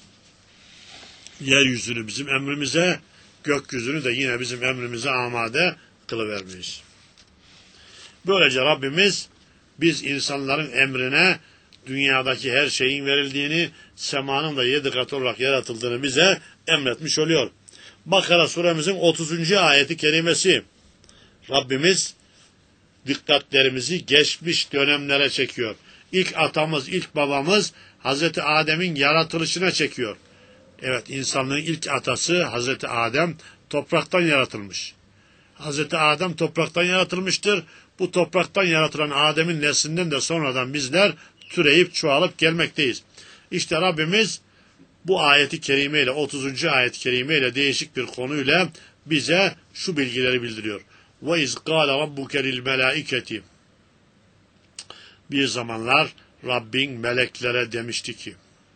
yeryüzünü bizim emrimize, gökyüzünü de yine bizim emrimize amade kılıvermiş. Böylece Rabbimiz biz insanların emrine dünyadaki her şeyin verildiğini, semanın da yedi kat olarak yaratıldığını bize emretmiş oluyor. Bakara suremizin otuzuncu ayeti kerimesi. Rabbimiz dikkatlerimizi geçmiş dönemlere çekiyor. İlk atamız, ilk babamız Hazreti Adem'in yaratılışına çekiyor. Evet, insanlığın ilk atası Hazreti Adem topraktan yaratılmış. Hazreti Adem topraktan yaratılmıştır. Bu topraktan yaratılan Adem'in neslinden de sonradan bizler türeyip çoğalıp gelmekteyiz. İşte Rabbimiz bu ayeti kerimeyle, otuzuncu ayet-i kerimeyle değişik bir konuyla bize şu bilgileri bildiriyor. وَاِذْ قَالَ رَبُّكَ لِلْمَلَائِكَةِ Bir zamanlar Rabbin meleklere demişti ki,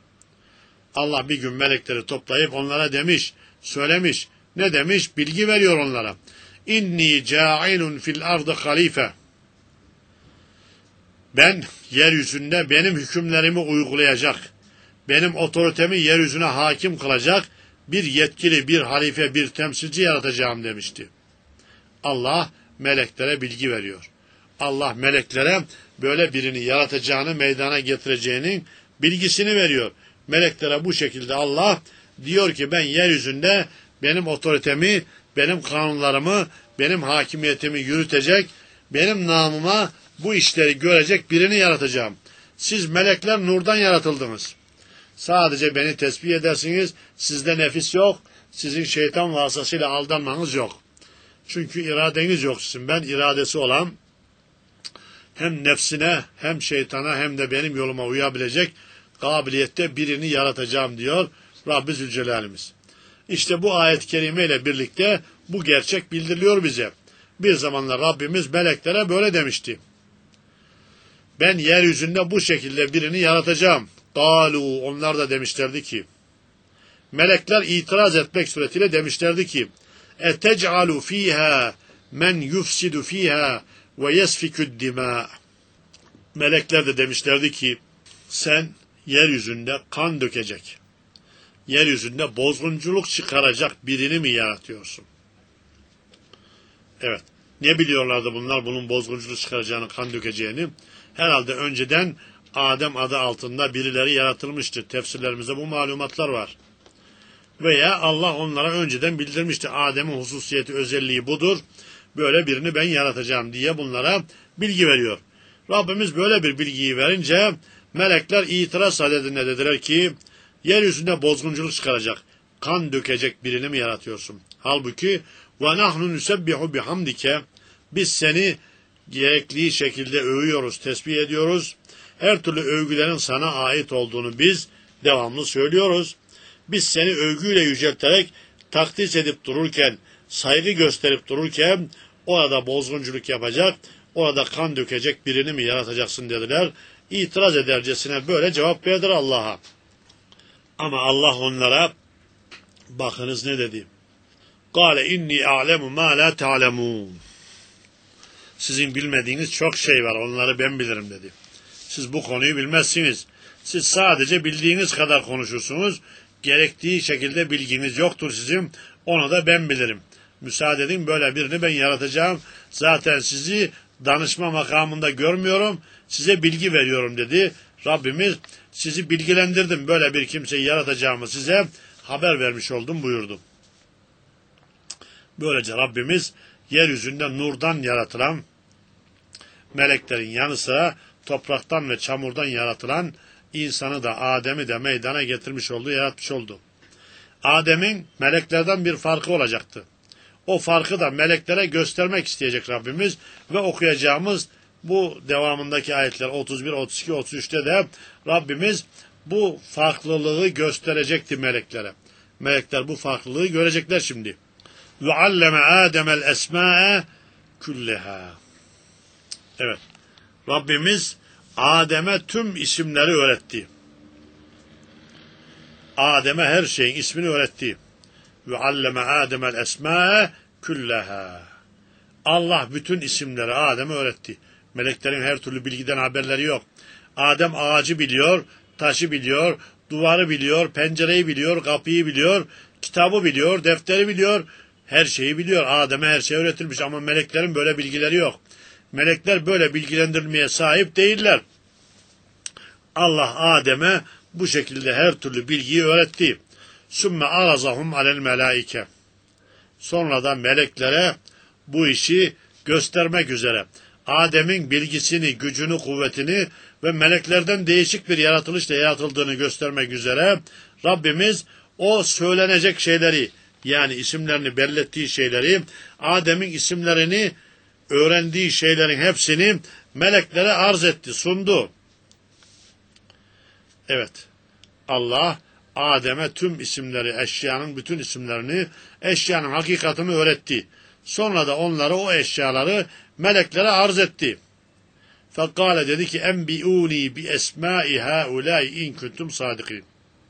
Allah bir gün melekleri toplayıp onlara demiş, söylemiş. Ne demiş? Bilgi veriyor onlara. İnni câilun fil ardı halife. Ben yeryüzünde benim hükümlerimi uygulayacak, benim otoritemi yeryüzüne hakim kılacak bir yetkili, bir halife, bir temsilci yaratacağım demişti. Allah meleklere bilgi veriyor. Allah meleklere böyle birini yaratacağını, meydana getireceğinin bilgisini veriyor. Meleklere bu şekilde Allah diyor ki ben yeryüzünde benim otoritemi, benim kanunlarımı, benim hakimiyetimi yürütecek, benim namıma bu işleri görecek birini yaratacağım. Siz melekler nurdan yaratıldınız. Sadece beni tesbih edersiniz, sizde nefis yok, sizin şeytan vasıtasıyla aldanmanız yok. Çünkü iradeniz yok sizin. Ben iradesi olan hem nefsine hem şeytana hem de benim yoluma uyabilecek kabiliyette birini yaratacağım diyor Rabbi Zülcelal'imiz. İşte bu ayet-i kerime ile birlikte bu gerçek bildiriliyor bize. Bir zamanlar Rabbimiz meleklere böyle demişti. Ben yeryüzünde bu şekilde birini yaratacağım. Galu, onlar da demişlerdi ki, melekler itiraz etmek suretiyle demişlerdi ki, etec'alu fiha men yufsidu fiha ve yesfikü'd dimâ. Melekler de demişlerdi ki, sen yeryüzünde kan dökecek, yeryüzünde bozgunculuk çıkaracak birini mi yaratıyorsun? Evet, ne biliyorlardı bunlar bunun bozgunculuk çıkaracağını, kan dökeceğini? Herhalde önceden Adem adı altında birileri yaratılmıştı. Tefsirlerimizde bu malumatlar var. Veya Allah onlara önceden bildirmişti. Adem'in hususiyeti, özelliği budur. Böyle birini ben yaratacağım diye bunlara bilgi veriyor. Rabbimiz böyle bir bilgiyi verince melekler itiraz sadedinde dediler ki yeryüzünde bozgunculuk çıkaracak, kan dökecek birini mi yaratıyorsun? Halbuki ve nahnu nusebbihu bihamdike, biz seni gerekli şekilde övüyoruz, tesbih ediyoruz. Her türlü övgülerin sana ait olduğunu biz devamlı söylüyoruz. Biz seni övgüyle yücelterek takdis edip dururken, saygı gösterip dururken orada bozgunculuk yapacak, orada kan dökecek birini mi yaratacaksın dediler. İtiraz edercesine böyle cevap verdiler Allah'a. Ama Allah onlara bakınız ne dedi? Kâle inni a'lemu mâ lâ ta'lemûn. Sizin bilmediğiniz çok şey var, onları ben bilirim dedi. Siz bu konuyu bilmezsiniz. Siz sadece bildiğiniz kadar konuşursunuz. Gerektiği şekilde bilginiz yoktur sizin. Onu da ben bilirim. Müsaade edin, böyle birini ben yaratacağım. Zaten sizi danışma makamında görmüyorum. Size bilgi veriyorum dedi. Rabbimiz sizi bilgilendirdim. Böyle bir kimseyi yaratacağımı size haber vermiş oldum buyurdu. Böylece Rabbimiz yeryüzünde nurdan yaratılan meleklerin yanı sıra topraktan ve çamurdan yaratılan insanı da Adem'i de meydana getirmiş oldu, yaratmış oldu. Adem'in meleklerden bir farkı olacaktı. O farkı da meleklere göstermek isteyecek Rabbimiz ve okuyacağımız bu devamındaki ayetler otuz bir, otuz iki, otuz üçte de Rabbimiz bu farklılığı gösterecekti meleklere. Melekler bu farklılığı görecekler şimdi. Ve alleme Adem'el esma'e külleha. Evet. Rabbimiz Adem'e tüm isimleri öğretti. Adem'e her şeyin ismini öğretti. Ve alleme Adem'el esma'e külleha. Allah bütün isimleri Adem'e öğretti. Meleklerin her türlü bilgiden haberleri yok. Adem ağacı biliyor, taşı biliyor, duvarı biliyor, pencereyi biliyor, kapıyı biliyor, kitabı biliyor, defteri biliyor, her şeyi biliyor. Adem'e her şey öğretilmiş ama meleklerin böyle bilgileri yok. Melekler böyle bilgilendirilmeye sahip değiller. Allah Adem'e bu şekilde her türlü bilgiyi öğretti. Sümme arazahum alel melaike. Sonra da meleklere bu işi göstermek üzere Adem'in bilgisini, gücünü, kuvvetini ve meleklerden değişik bir yaratılışla yaratıldığını göstermek üzere Rabbimiz o söylenecek şeyleri, yani isimlerini belirttiği şeyleri, Adem'in isimlerini öğrendiği şeylerin hepsini meleklere arz etti, sundu. Evet, Allah Adem'e tüm isimleri, eşyanın bütün isimlerini, eşyanın hakikatini öğretti. Sonra da onları, o eşyaları meleklere arz etti. Fekale dedi ki enbi'uni bi esma'i haulâi in kuntum sadikin.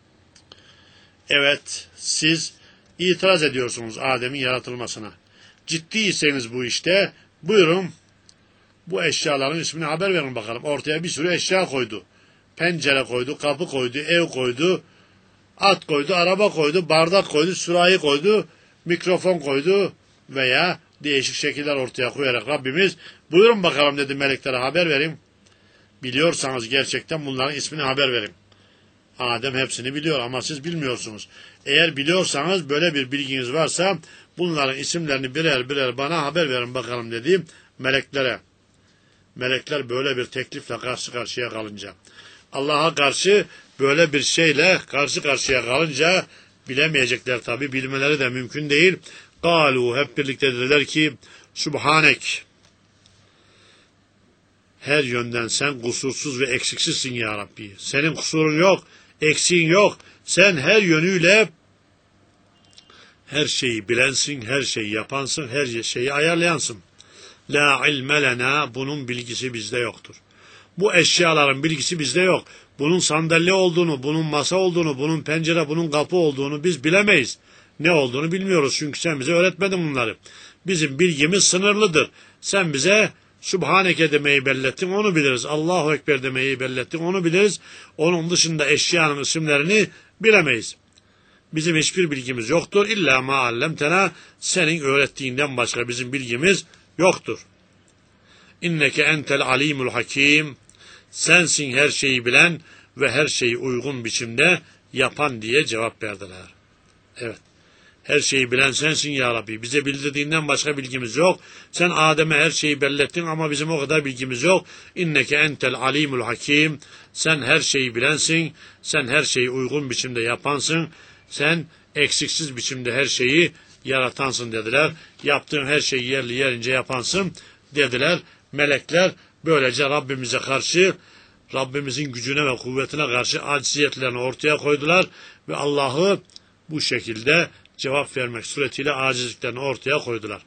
Evet, siz itiraz ediyorsunuz Adem'in yaratılmasına. Ciddiyseniz bu işte, buyurun bu eşyaların ismini haber verin bakalım. Ortaya bir sürü eşya koydu. Pencere koydu, kapı koydu, ev koydu, at koydu, araba koydu, bardak koydu, sürahi koydu, mikrofon koydu veya değişik şekiller ortaya koyarak Rabbimiz buyurun bakalım dedi, meleklere haber verin. Biliyorsanız gerçekten bunların ismini haber verin. Adem hepsini biliyor ama siz bilmiyorsunuz. Eğer biliyorsanız, böyle bir bilginiz varsa bunların isimlerini birer birer bana haber verin bakalım dedi meleklere. Melekler böyle bir teklifle karşı karşıya kalınca, Allah'a karşı böyle bir şeyle karşı karşıya kalınca bilemeyecekler tabi, bilmeleri de mümkün değil. Kalu, hep birlikte dediler ki Subhanek, her yönden sen kusursuz ve eksiksizsin ya Rabbi. Senin kusurun yok, eksiğin yok. Sen her yönüyle her şeyi bilensin, her şeyi yapansın, her şeyi ayarlayansın. La ilme lena, bunun bilgisi bizde yoktur. Bu eşyaların bilgisi bizde yok. Bunun sandalye olduğunu, bunun masa olduğunu, bunun pencere, bunun kapı olduğunu biz bilemeyiz. Ne olduğunu bilmiyoruz çünkü sen bize öğretmedin bunları. Bizim bilgimiz sınırlıdır. Sen bize Sübhaneke demeyi bellettin, onu biliriz. Allahu Ekber demeyi bellettin, onu biliriz. Onun dışında eşyanın isimlerini bilemeyiz. Bizim hiçbir bilgimiz yoktur. İlla ma allemtena, senin öğrettiğinden başka bizim bilgimiz yoktur. İnneke entel alimul hakim, sensin her şeyi bilen ve her şeyi uygun biçimde yapan diye cevap verdiler. Evet. Her şeyi bilen sensin ya Rabbi. Bize bildirdiğinden başka bilgimiz yok. Sen Adem'e her şeyi bellettin ama bizim o kadar bilgimiz yok. İnneke entel alimul hakim. Sen her şeyi bilensin. Sen her şeyi uygun biçimde yapansın. Sen eksiksiz biçimde her şeyi yaratansın dediler. Yaptığın her şeyi yerli yerince yapansın dediler. melekler böylece Rabbimize karşı, Rabbimizin gücüne ve kuvvetine karşı acziyetlerini ortaya koydular ve Allah'ı bu şekilde cevap vermek suretiyle acizliklerini ortaya koydular.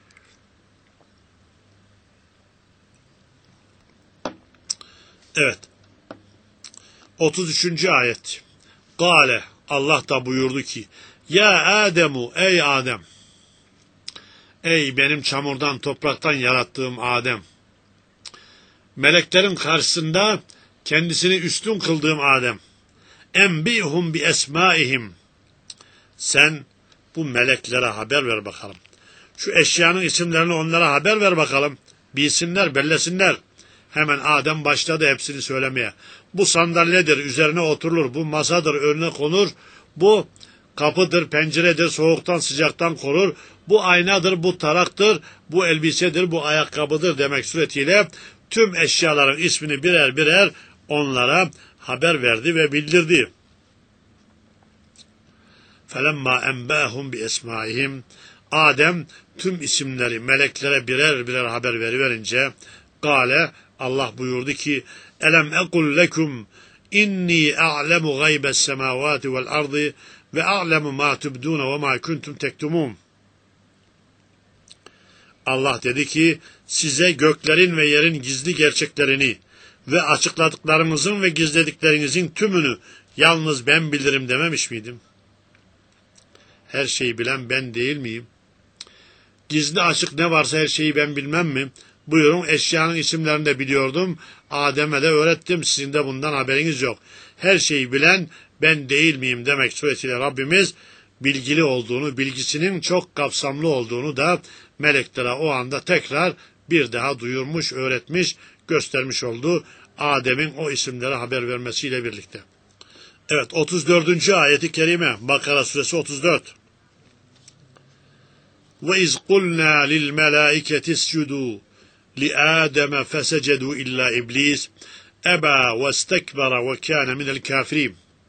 Evet. otuz üçüncü ayet. Kale, Allah da buyurdu ki, ya Ademu, ey Adem, ey benim çamurdan topraktan yarattığım Adem, meleklerin karşısında kendisini üstün kıldığım Adem, enbihum bi esmaihim, sen bu meleklere haber ver bakalım. Şu eşyanın isimlerini onlara haber ver bakalım. Bilsinler, bellesinler. Hemen Adem başladı hepsini söylemeye. Bu sandalyedir, üzerine oturulur. Bu masadır, önüne konur. Bu kapıdır, penceredir, soğuktan sıcaktan korur. Bu aynadır, bu taraktır, bu elbisedir, bu ayakkabıdır demek suretiyle tüm eşyaların ismini birer birer onlara haber verdi ve bildirdi. فَلَمَّا اَنْبَاهُمْ بِاَسْمَائِهِمْ Adem tüm isimleri meleklere birer birer haber veriverince Kale, Allah buyurdu ki elem ekul lekum inni a'lemu gaybes semavati vel ardı ve a'lemu ma tubdun ve ma kuntum tektumun. Allah dedi ki size göklerin ve yerin gizli gerçeklerini ve açıkladıklarımızın ve gizlediklerinizin tümünü yalnız ben bilirim dememiş miydim? Her şeyi bilen ben değil miyim? Gizli açık ne varsa her şeyi ben bilmem mi? Buyurun, eşyanın isimlerini de biliyordum. Adem'e de öğrettim. Sizin de bundan haberiniz yok. Her şeyi bilen ben değil miyim demek suretiyle Rabbimiz bilgili olduğunu, bilgisinin çok kapsamlı olduğunu da meleklere o anda tekrar bir daha duyurmuş, öğretmiş, göstermiş oldu. Adem'in o isimlere haber vermesiyle birlikte. Evet, otuz dördüncü ayeti kerime, Bakara suresi otuz dört. وَاِذْ قُلْنَا لِلْمَلَائِكَةِ اسْجُدُوا لِآدَمَ فَسَجَدُوا إِلَّا إِبْلِيسَ أَبَى وَاسْتَكْبَرَ وَكَانَ مِنَ الْكَافِرِينَ.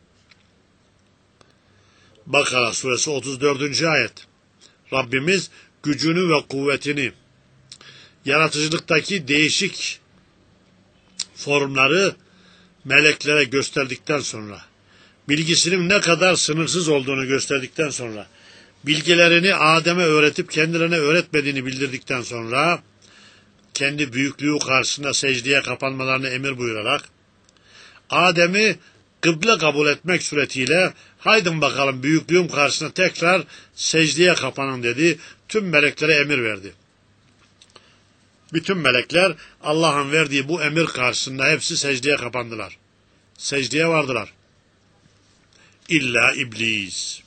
Bakara suresi otuz dördüncü ayet. Rabbimiz gücünü ve kuvvetini, yaratıcılıktaki değişik formları meleklere gösterdikten sonra, bilgisinin ne kadar sınırsız olduğunu gösterdikten sonra, bilgilerini Adem'e öğretip kendilerine öğretmediğini bildirdikten sonra, kendi büyüklüğü karşısında secdeye kapanmalarını emir buyurarak, Adem'i kıble kabul etmek suretiyle, haydın bakalım büyüklüğüm karşısında tekrar secdeye kapanın dedi, tüm meleklere emir verdi. Bütün melekler Allah'ın verdiği bu emir karşısında hepsi secdeye kapandılar. Secdeye vardılar. İlla İblis.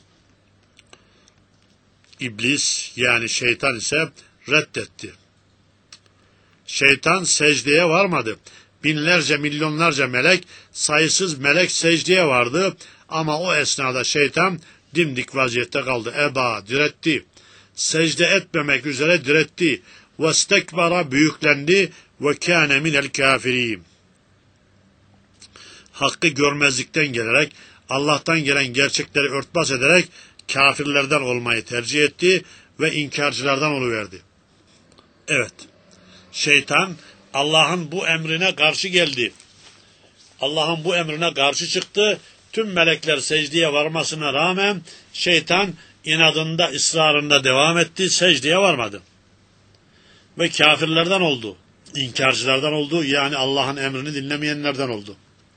İblis yani şeytan ise reddetti. Şeytan secdeye varmadı. Binlerce, milyonlarca melek, sayısız melek secdeye vardı ama o esnada şeytan dimdik vaziyette kaldı. Eba, diretti. Secde etmemek üzere diretti. Vestekbara, büyüklendi. Ve kâne minel kâfirîn. Hakkı görmezlikten gelerek, Allah'tan gelen gerçekleri örtbas ederek kafirlerden olmayı tercih etti ve inkarcılardan oluverdi. Evet, şeytan Allah'ın bu emrine karşı geldi. Allah'ın bu emrine karşı çıktı. Tüm melekler secdeye varmasına rağmen şeytan inadında, ısrarında devam etti. Secdeye varmadı. Ve kafirlerden oldu. İnkarcılardan oldu. Yani Allah'ın emrini dinlemeyenlerden oldu.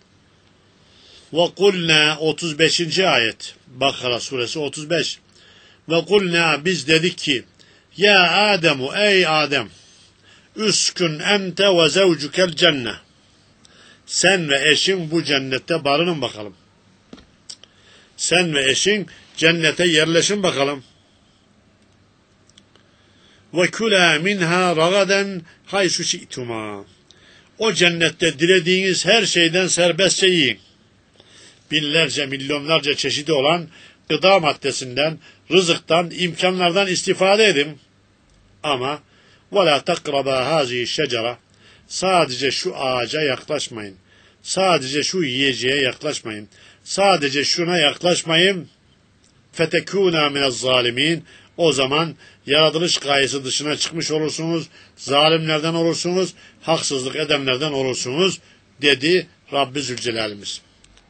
Ve kulna otuz beşinci ayet. Bakara suresi otuz beş. Ve kulna biz dedik ki ya Ademu, ey Adem, üskün ente ve zevcukel cennet. Sen ve eşin bu cennette barının bakalım. Sen ve eşin cennete yerleşin bakalım. Ve kula minha ragaden haysu şi'tuma. O cennette dilediğiniz her şeyden serbestçe yiyin. Binlerce, milyonlarca çeşidi olan gıda maddesinden, rızıktan, imkanlardan istifade edin. Ama وَلَا تَقْرَبَا هَذِهِ الشَّجَرَةِ Sadece şu ağaca yaklaşmayın. Sadece şu yiyeceğe yaklaşmayın. Sadece şuna yaklaşmayın. فَتَكُونَا مِنَ الظَّالِمِينَ O zaman yaratılış gayesi dışına çıkmış olursunuz, zalimlerden olursunuz, haksızlık edenlerden olursunuz dedi Rabbi Zülcelal'imiz.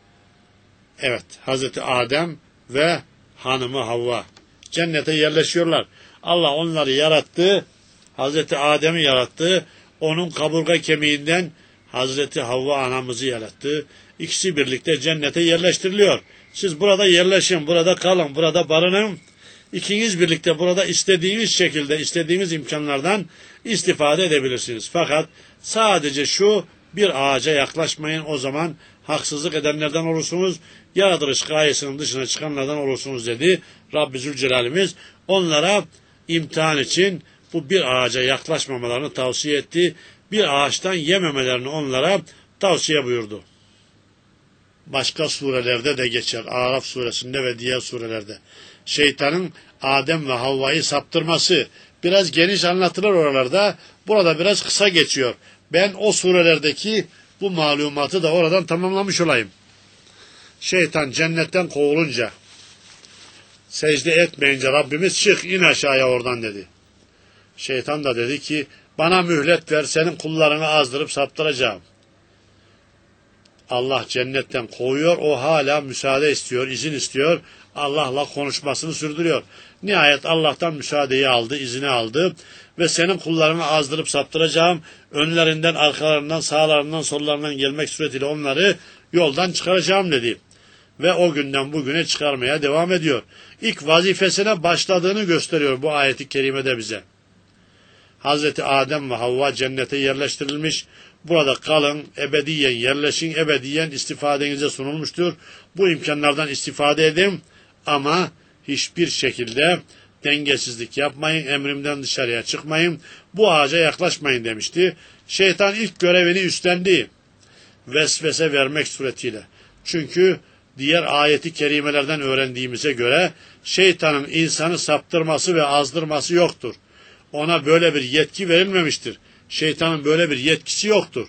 Evet, Hazreti Adem ve hanımı Havva cennete yerleşiyorlar. Allah onları yarattı, Hazreti Adem'i yarattı, onun kaburga kemiğinden Hazreti Havva anamızı yarattı. İkisi birlikte cennete yerleştiriliyor. Siz burada yerleşin, burada kalın, burada barının. İkiniz birlikte burada istediğiniz şekilde, istediğiniz imkanlardan istifade edebilirsiniz. Fakat sadece şu bir ağaca yaklaşmayın, o zaman haksızlık edenlerden olursunuz, yaratılış gayesinin dışına çıkanlardan olursunuz dedi Rabbi Zülcelal'imiz. Onlara imtihan için bu bir ağaca yaklaşmamalarını tavsiye etti. Bir ağaçtan yememelerini onlara tavsiye buyurdu. Başka surelerde de geçer. Araf suresinde ve diğer surelerde. Şeytanın Adem ve Havva'yı saptırması biraz geniş anlatılır oralarda. Burada biraz kısa geçiyor. Ben o surelerdeki bu malumatı da oradan tamamlamış olayım. Şeytan cennetten kovulunca, secde etmeyince Rabbimiz çık in aşağıya oradan dedi. Şeytan da dedi ki bana mühlet ver, senin kullarını azdırıp saptıracağım. Allah cennetten kovuyor, o hala müsaade istiyor, izin istiyor. Allah'la konuşmasını sürdürüyor. Nihayet Allah'tan müsaadeyi aldı, izini aldı ve senin kullarını azdırıp saptıracağım. Önlerinden, arkalarından, sağlarından, sollarından gelmek suretiyle onları yoldan çıkaracağım dedi. Ve o günden bugüne çıkarmaya devam ediyor. İlk vazifesine başladığını gösteriyor bu ayet-i kerimede bize. Hazreti Adem ve Havva cennete yerleştirilmiş. Burada kalın, ebediyen yerleşin, ebediyen istifadenize sunulmuştur. Bu imkanlardan istifade edin ama hiçbir şekilde dengesizlik yapmayın, emrimden dışarıya çıkmayın, bu ağaca yaklaşmayın demişti. Şeytan ilk görevini üstlendi. Vesvese vermek suretiyle. Çünkü diğer ayeti kerimelerden öğrendiğimize göre şeytanın insanı saptırması ve azdırması yoktur. Ona böyle bir yetki verilmemiştir. Şeytanın böyle bir yetkisi yoktur.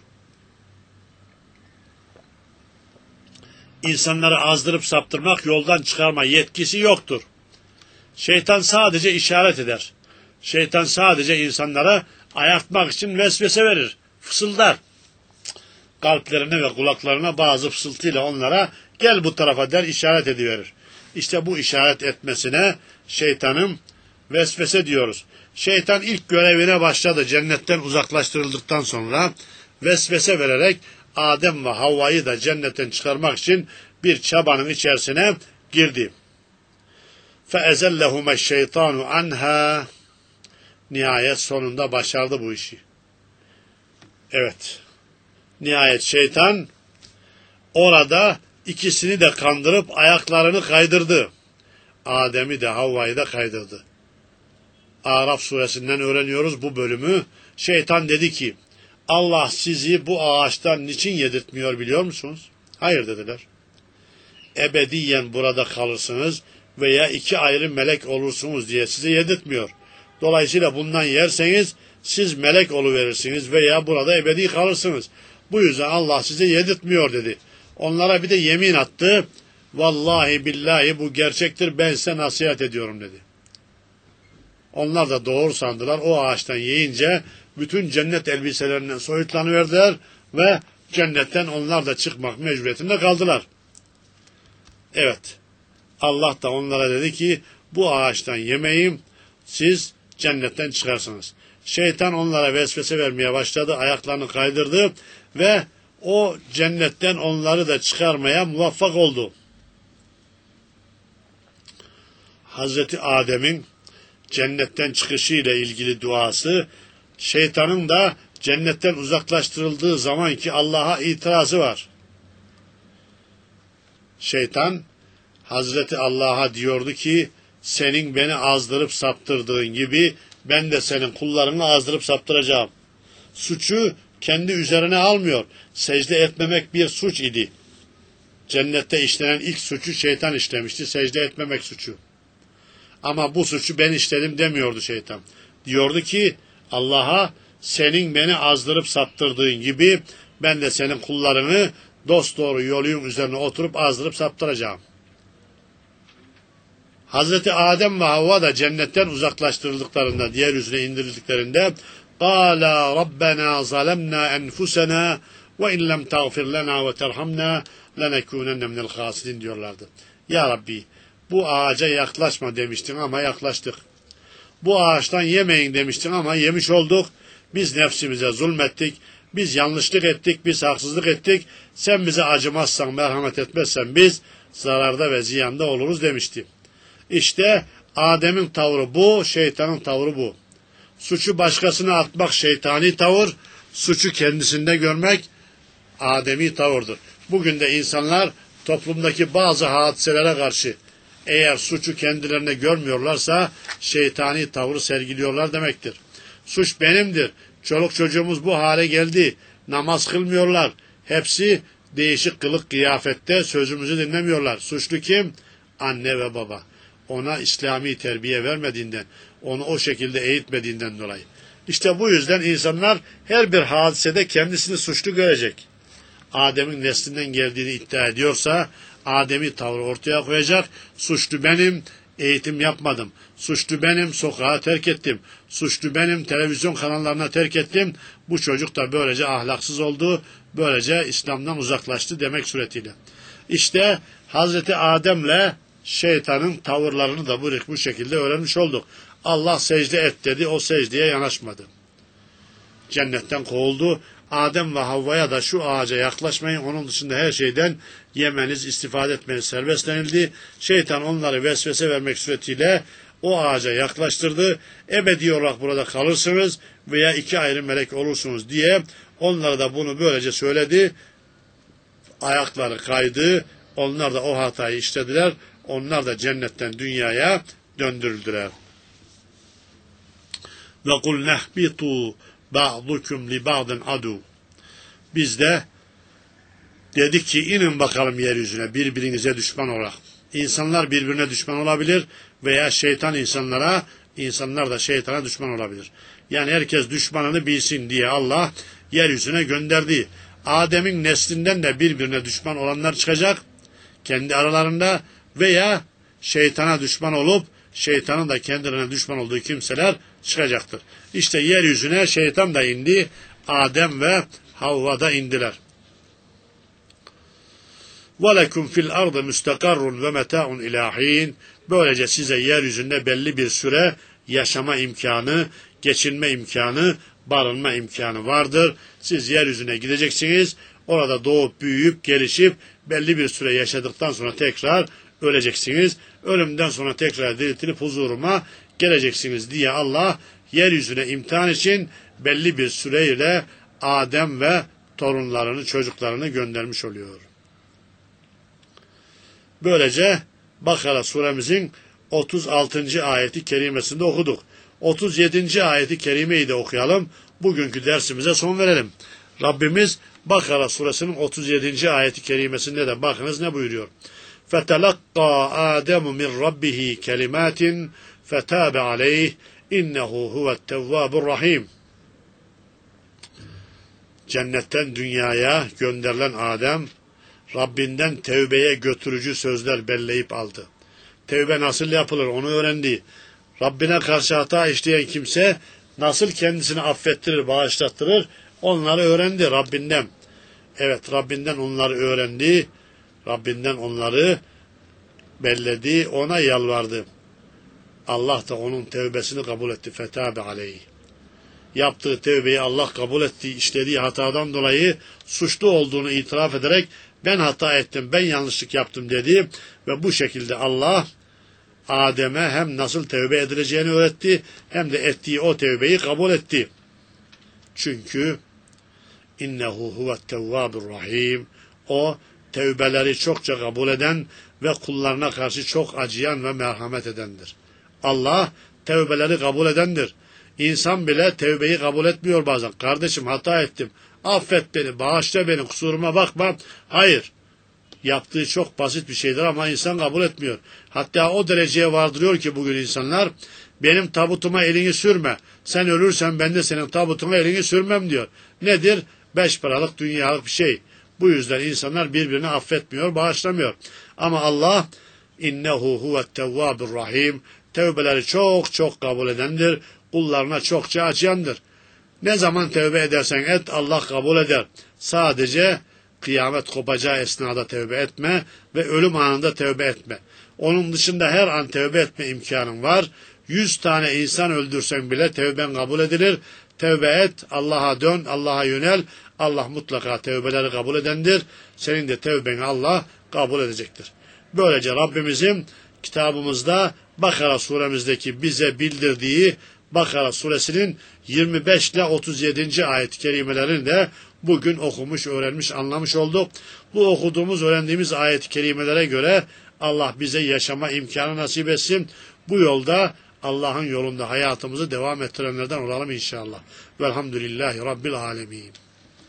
İnsanları azdırıp saptırmak, yoldan çıkarma yetkisi yoktur. Şeytan sadece işaret eder. Şeytan sadece insanlara ayartmak için vesvese verir, fısıldar. Kalplerine ve kulaklarına bazı fısıltıyla onlara gel bu tarafa der, işaret ediverir. İşte bu işaret etmesine şeytanın vesvese diyoruz. Şeytan ilk görevine başladı cennetten uzaklaştırıldıktan sonra vesvese vererek Adem ve Havva'yı da cennetten çıkarmak için bir çabanın içerisine girdi. فَاَزَلَّهُمَ الشَّيْطَانُ عَنْهَا Nihayet sonunda başardı bu işi. Evet. Nihayet şeytan orada ikisini de kandırıp ayaklarını kaydırdı. Adem'i de Havva'yı da kaydırdı. Araf suresinden öğreniyoruz bu bölümü. Şeytan dedi ki Allah sizi bu ağaçtan niçin yedirtmiyor biliyor musunuz? Hayır dediler. Ebediyen burada kalırsınız veya iki ayrı melek olursunuz diye size yedirtmiyor. Dolayısıyla bundan yerseniz siz melek oluverirsiniz veya burada ebedi kalırsınız. Bu yüzden Allah size yedirtmiyor dedi. Onlara bir de yemin attı. Vallahi billahi bu gerçektir, ben size nasihat ediyorum dedi. Onlar da doğru sandılar. O ağaçtan yiyince bütün cennet elbiselerinden soyutlanıverdiler ve cennetten onlar da çıkmak mecburiyetinde kaldılar. Evet. Allah da onlara dedi ki bu ağaçtan yemeyin, siz cennetten çıkarsınız. Şeytan onlara vesvese vermeye başladı, ayaklarını kaydırdı ve o cennetten onları da çıkarmaya muvaffak oldu. Hazreti Adem'in cennetten çıkışı ile ilgili duası, şeytanın da cennetten uzaklaştırıldığı zamanki Allah'a itirazı var. Şeytan Hazreti Allah'a diyordu ki senin beni azdırıp saptırdığın gibi ben de senin kullarını azdırıp saptıracağım. Suçu kendi üzerine almıyor. Secde etmemek bir suç idi. Cennette işlenen ilk suçu şeytan işlemişti. Secde etmemek suçu. Ama bu suçu ben işledim demiyordu şeytan. Diyordu ki Allah'a senin beni azdırıp saptırdığın gibi ben de senin kullarını dosdoğru yolun üzerine oturup azdırıp saptıracağım. Hazreti Adem ve Havva da cennetten uzaklaştırıldıklarında, yeryüzüne indirildiklerinde قَالَا رَبَّنَا ظَلَمْنَا أَنْفُسَنَا وَاِنْ لَمْ تَغْفِرْ لَنَا وَتَرْحَمْنَا لَنَكُونَنَّ مِنَ الْخَاسِرِينَ diyorlardı. Ya Rabbi, bu ağaca yaklaşma demiştin ama yaklaştık. Bu ağaçtan yemeyin demiştin ama yemiş olduk. Biz nefsimize zulmettik, biz yanlışlık ettik, biz haksızlık ettik. Sen bize acımazsan, merhamet etmezsen biz zararda ve ziyanda oluruz demişti. İşte Adem'in tavrı bu, şeytanın tavrı bu. Suçu başkasına atmak şeytani tavır, suçu kendisinde görmek Ademi tavırdır. Bugün de insanlar toplumdaki bazı hadiselere karşı eğer suçu kendilerine görmüyorlarsa şeytani tavrı sergiliyorlar demektir. Suç benimdir. Çoluk çocuğumuz bu hale geldi. Namaz kılmıyorlar. Hepsi değişik kılık kıyafette sözümüzü dinlemiyorlar. Suçlu kim? Anne ve baba. Ona İslami terbiye vermediğinden, onu o şekilde eğitmediğinden dolayı. İşte bu yüzden insanlar her bir hadisede kendisini suçlu görecek. Adem'in neslinden geldiğini iddia ediyorsa Adem'i tavrı ortaya koyacak. Suçlu benim, eğitim yapmadım. Suçlu benim, sokağa terk ettim. Suçlu benim, televizyon kanallarına terk ettim. Bu çocuk da böylece ahlaksız oldu. Böylece İslam'dan uzaklaştı demek suretiyle. İşte Hazreti Adem'le şeytanın tavırlarını da bu, bu şekilde öğrenmiş olduk. Allah secde et dedi, o secdeye yanaşmadı. Cennetten kovuldu. Adem ve Havva'ya da şu ağaca yaklaşmayın, onun dışında her şeyden yemeniz, istifade etmeniz serbest denildi. Şeytan onları vesvese vermek suretiyle o ağaca yaklaştırdı. Ebedi olarak burada kalırsınız veya iki ayrı melek olursunuz diye onlara da bunu böylece söyledi. Ayakları kaydı. Onlar da o hatayı işlediler. Onlar da cennetten dünyaya döndürüldüler. Ve kul nehbitu ba'dukum li ba'din adu. Biz de dedik ki inin bakalım yeryüzüne birbirinize düşman olarak. İnsanlar birbirine düşman olabilir veya şeytan insanlara, insanlar da şeytana düşman olabilir. Yani herkes düşmanını bilsin diye Allah yeryüzüne gönderdi. Adem'in neslinden de birbirine düşman olanlar çıkacak kendi aralarında veya şeytana düşman olup şeytanın da kendilerine düşman olduğu kimseler çıkacaktır. İşte yeryüzüne şeytan da indi, Adem ve Havva da indiler. وَلَكُمْ فِي الْأَرْضِ مُسْتَقَرٌ وَمَتَاعٌ إِلَى حِينٍ. Böylece size yeryüzünde belli bir süre yaşama imkanı, geçinme imkanı, barınma imkanı vardır. Siz yeryüzüne gideceksiniz, orada doğup, büyüyüp, gelişip belli bir süre yaşadıktan sonra tekrar öleceksiniz. Ölümden sonra tekrar diriltilip huzuruma geleceksiniz diye Allah yeryüzüne imtihan için belli bir süreyle Adem ve torunlarını, çocuklarını göndermiş oluyor. Böylece Bakara suremizin otuz altıncı ayeti kerimesinde okuduk. otuz yedinci ayeti kerimeyi de okuyalım. Bugünkü dersimize son verelim. Rabbimiz Bakara suresinin otuz yedinci ayeti kerimesinde de bakınız ne buyuruyor. فَتَلَقَّى آدَمُ مِنْ رَبِّهِ كَلِمَاتٍ فَتَابَ عَلَيْهِ اِنَّهُ هُوَ التَّوَّابُ الرَّحِيمُ. Cennetten dünyaya gönderilen Adem, Rabbinden tevbeye götürücü sözler belleyip aldı. Tevbe nasıl yapılır onu öğrendi. Rabbine karşı hata işleyen kimse nasıl kendisini affettirir, bağışlattırır onları öğrendi Rabbinden. Evet, Rabbinden onları öğrendi. Rabbinden onları belledi, ona yalvardı. Allah da onun tevbesini kabul etti. Fetabe aleyh. Yaptığı tevbeyi Allah kabul etti. İşlediği hatadan dolayı suçlu olduğunu itiraf ederek ben hata ettim, ben yanlışlık yaptım dedi. Ve bu şekilde Allah Adem'e hem nasıl tevbe edileceğini öğretti hem de ettiği o tevbeyi kabul etti. Çünkü innehu huve't-tevvabur rahim. O tevbeleri çokça kabul eden ve kullarına karşı çok acıyan ve merhamet edendir. Allah tevbeleri kabul edendir. İnsan bile tevbeyi kabul etmiyor bazen. Kardeşim hata ettim, affet beni, bağışla beni, kusuruma bakma. Hayır. Yaptığı çok basit bir şeydir ama insan kabul etmiyor. Hatta o dereceye vardırıyor ki bugün insanlar benim tabutuma elini sürme. Sen ölürsen ben de senin tabutuna elini sürmem diyor. Nedir? Beş paralık dünyalık bir şey. Bu yüzden insanlar birbirini affetmiyor, bağışlamıyor. Ama Allah İnnehu huve't-tevvabur rahim. Tevbeleri çok çok kabul edendir. Kullarına çokça acıyandır. Ne zaman tevbe edersen et Allah kabul eder. Sadece kıyamet kopacağı esnada tevbe etme ve ölüm anında tevbe etme. Onun dışında her an tevbe etme imkanın var. Yüz tane insan öldürsen bile tevben kabul edilir. Tevbe et, Allah'a dön, Allah'a yönel. Allah mutlaka tevbeleri kabul edendir. Senin de tevbeni Allah kabul edecektir. Böylece Rabbimizin kitabımızda Bakara suremizdeki bize bildirdiği Bakara suresinin yirmi beş ile otuz yedinci ayet-i kerimelerini de bugün okumuş, öğrenmiş, anlamış olduk. Bu okuduğumuz, öğrendiğimiz ayet-i kerimelere göre Allah bize yaşama imkanı nasip etsin. Bu yolda Allah'ın yolunda hayatımızı devam ettirenlerden olalım inşallah. Velhamdülillahi Rabbil alemin.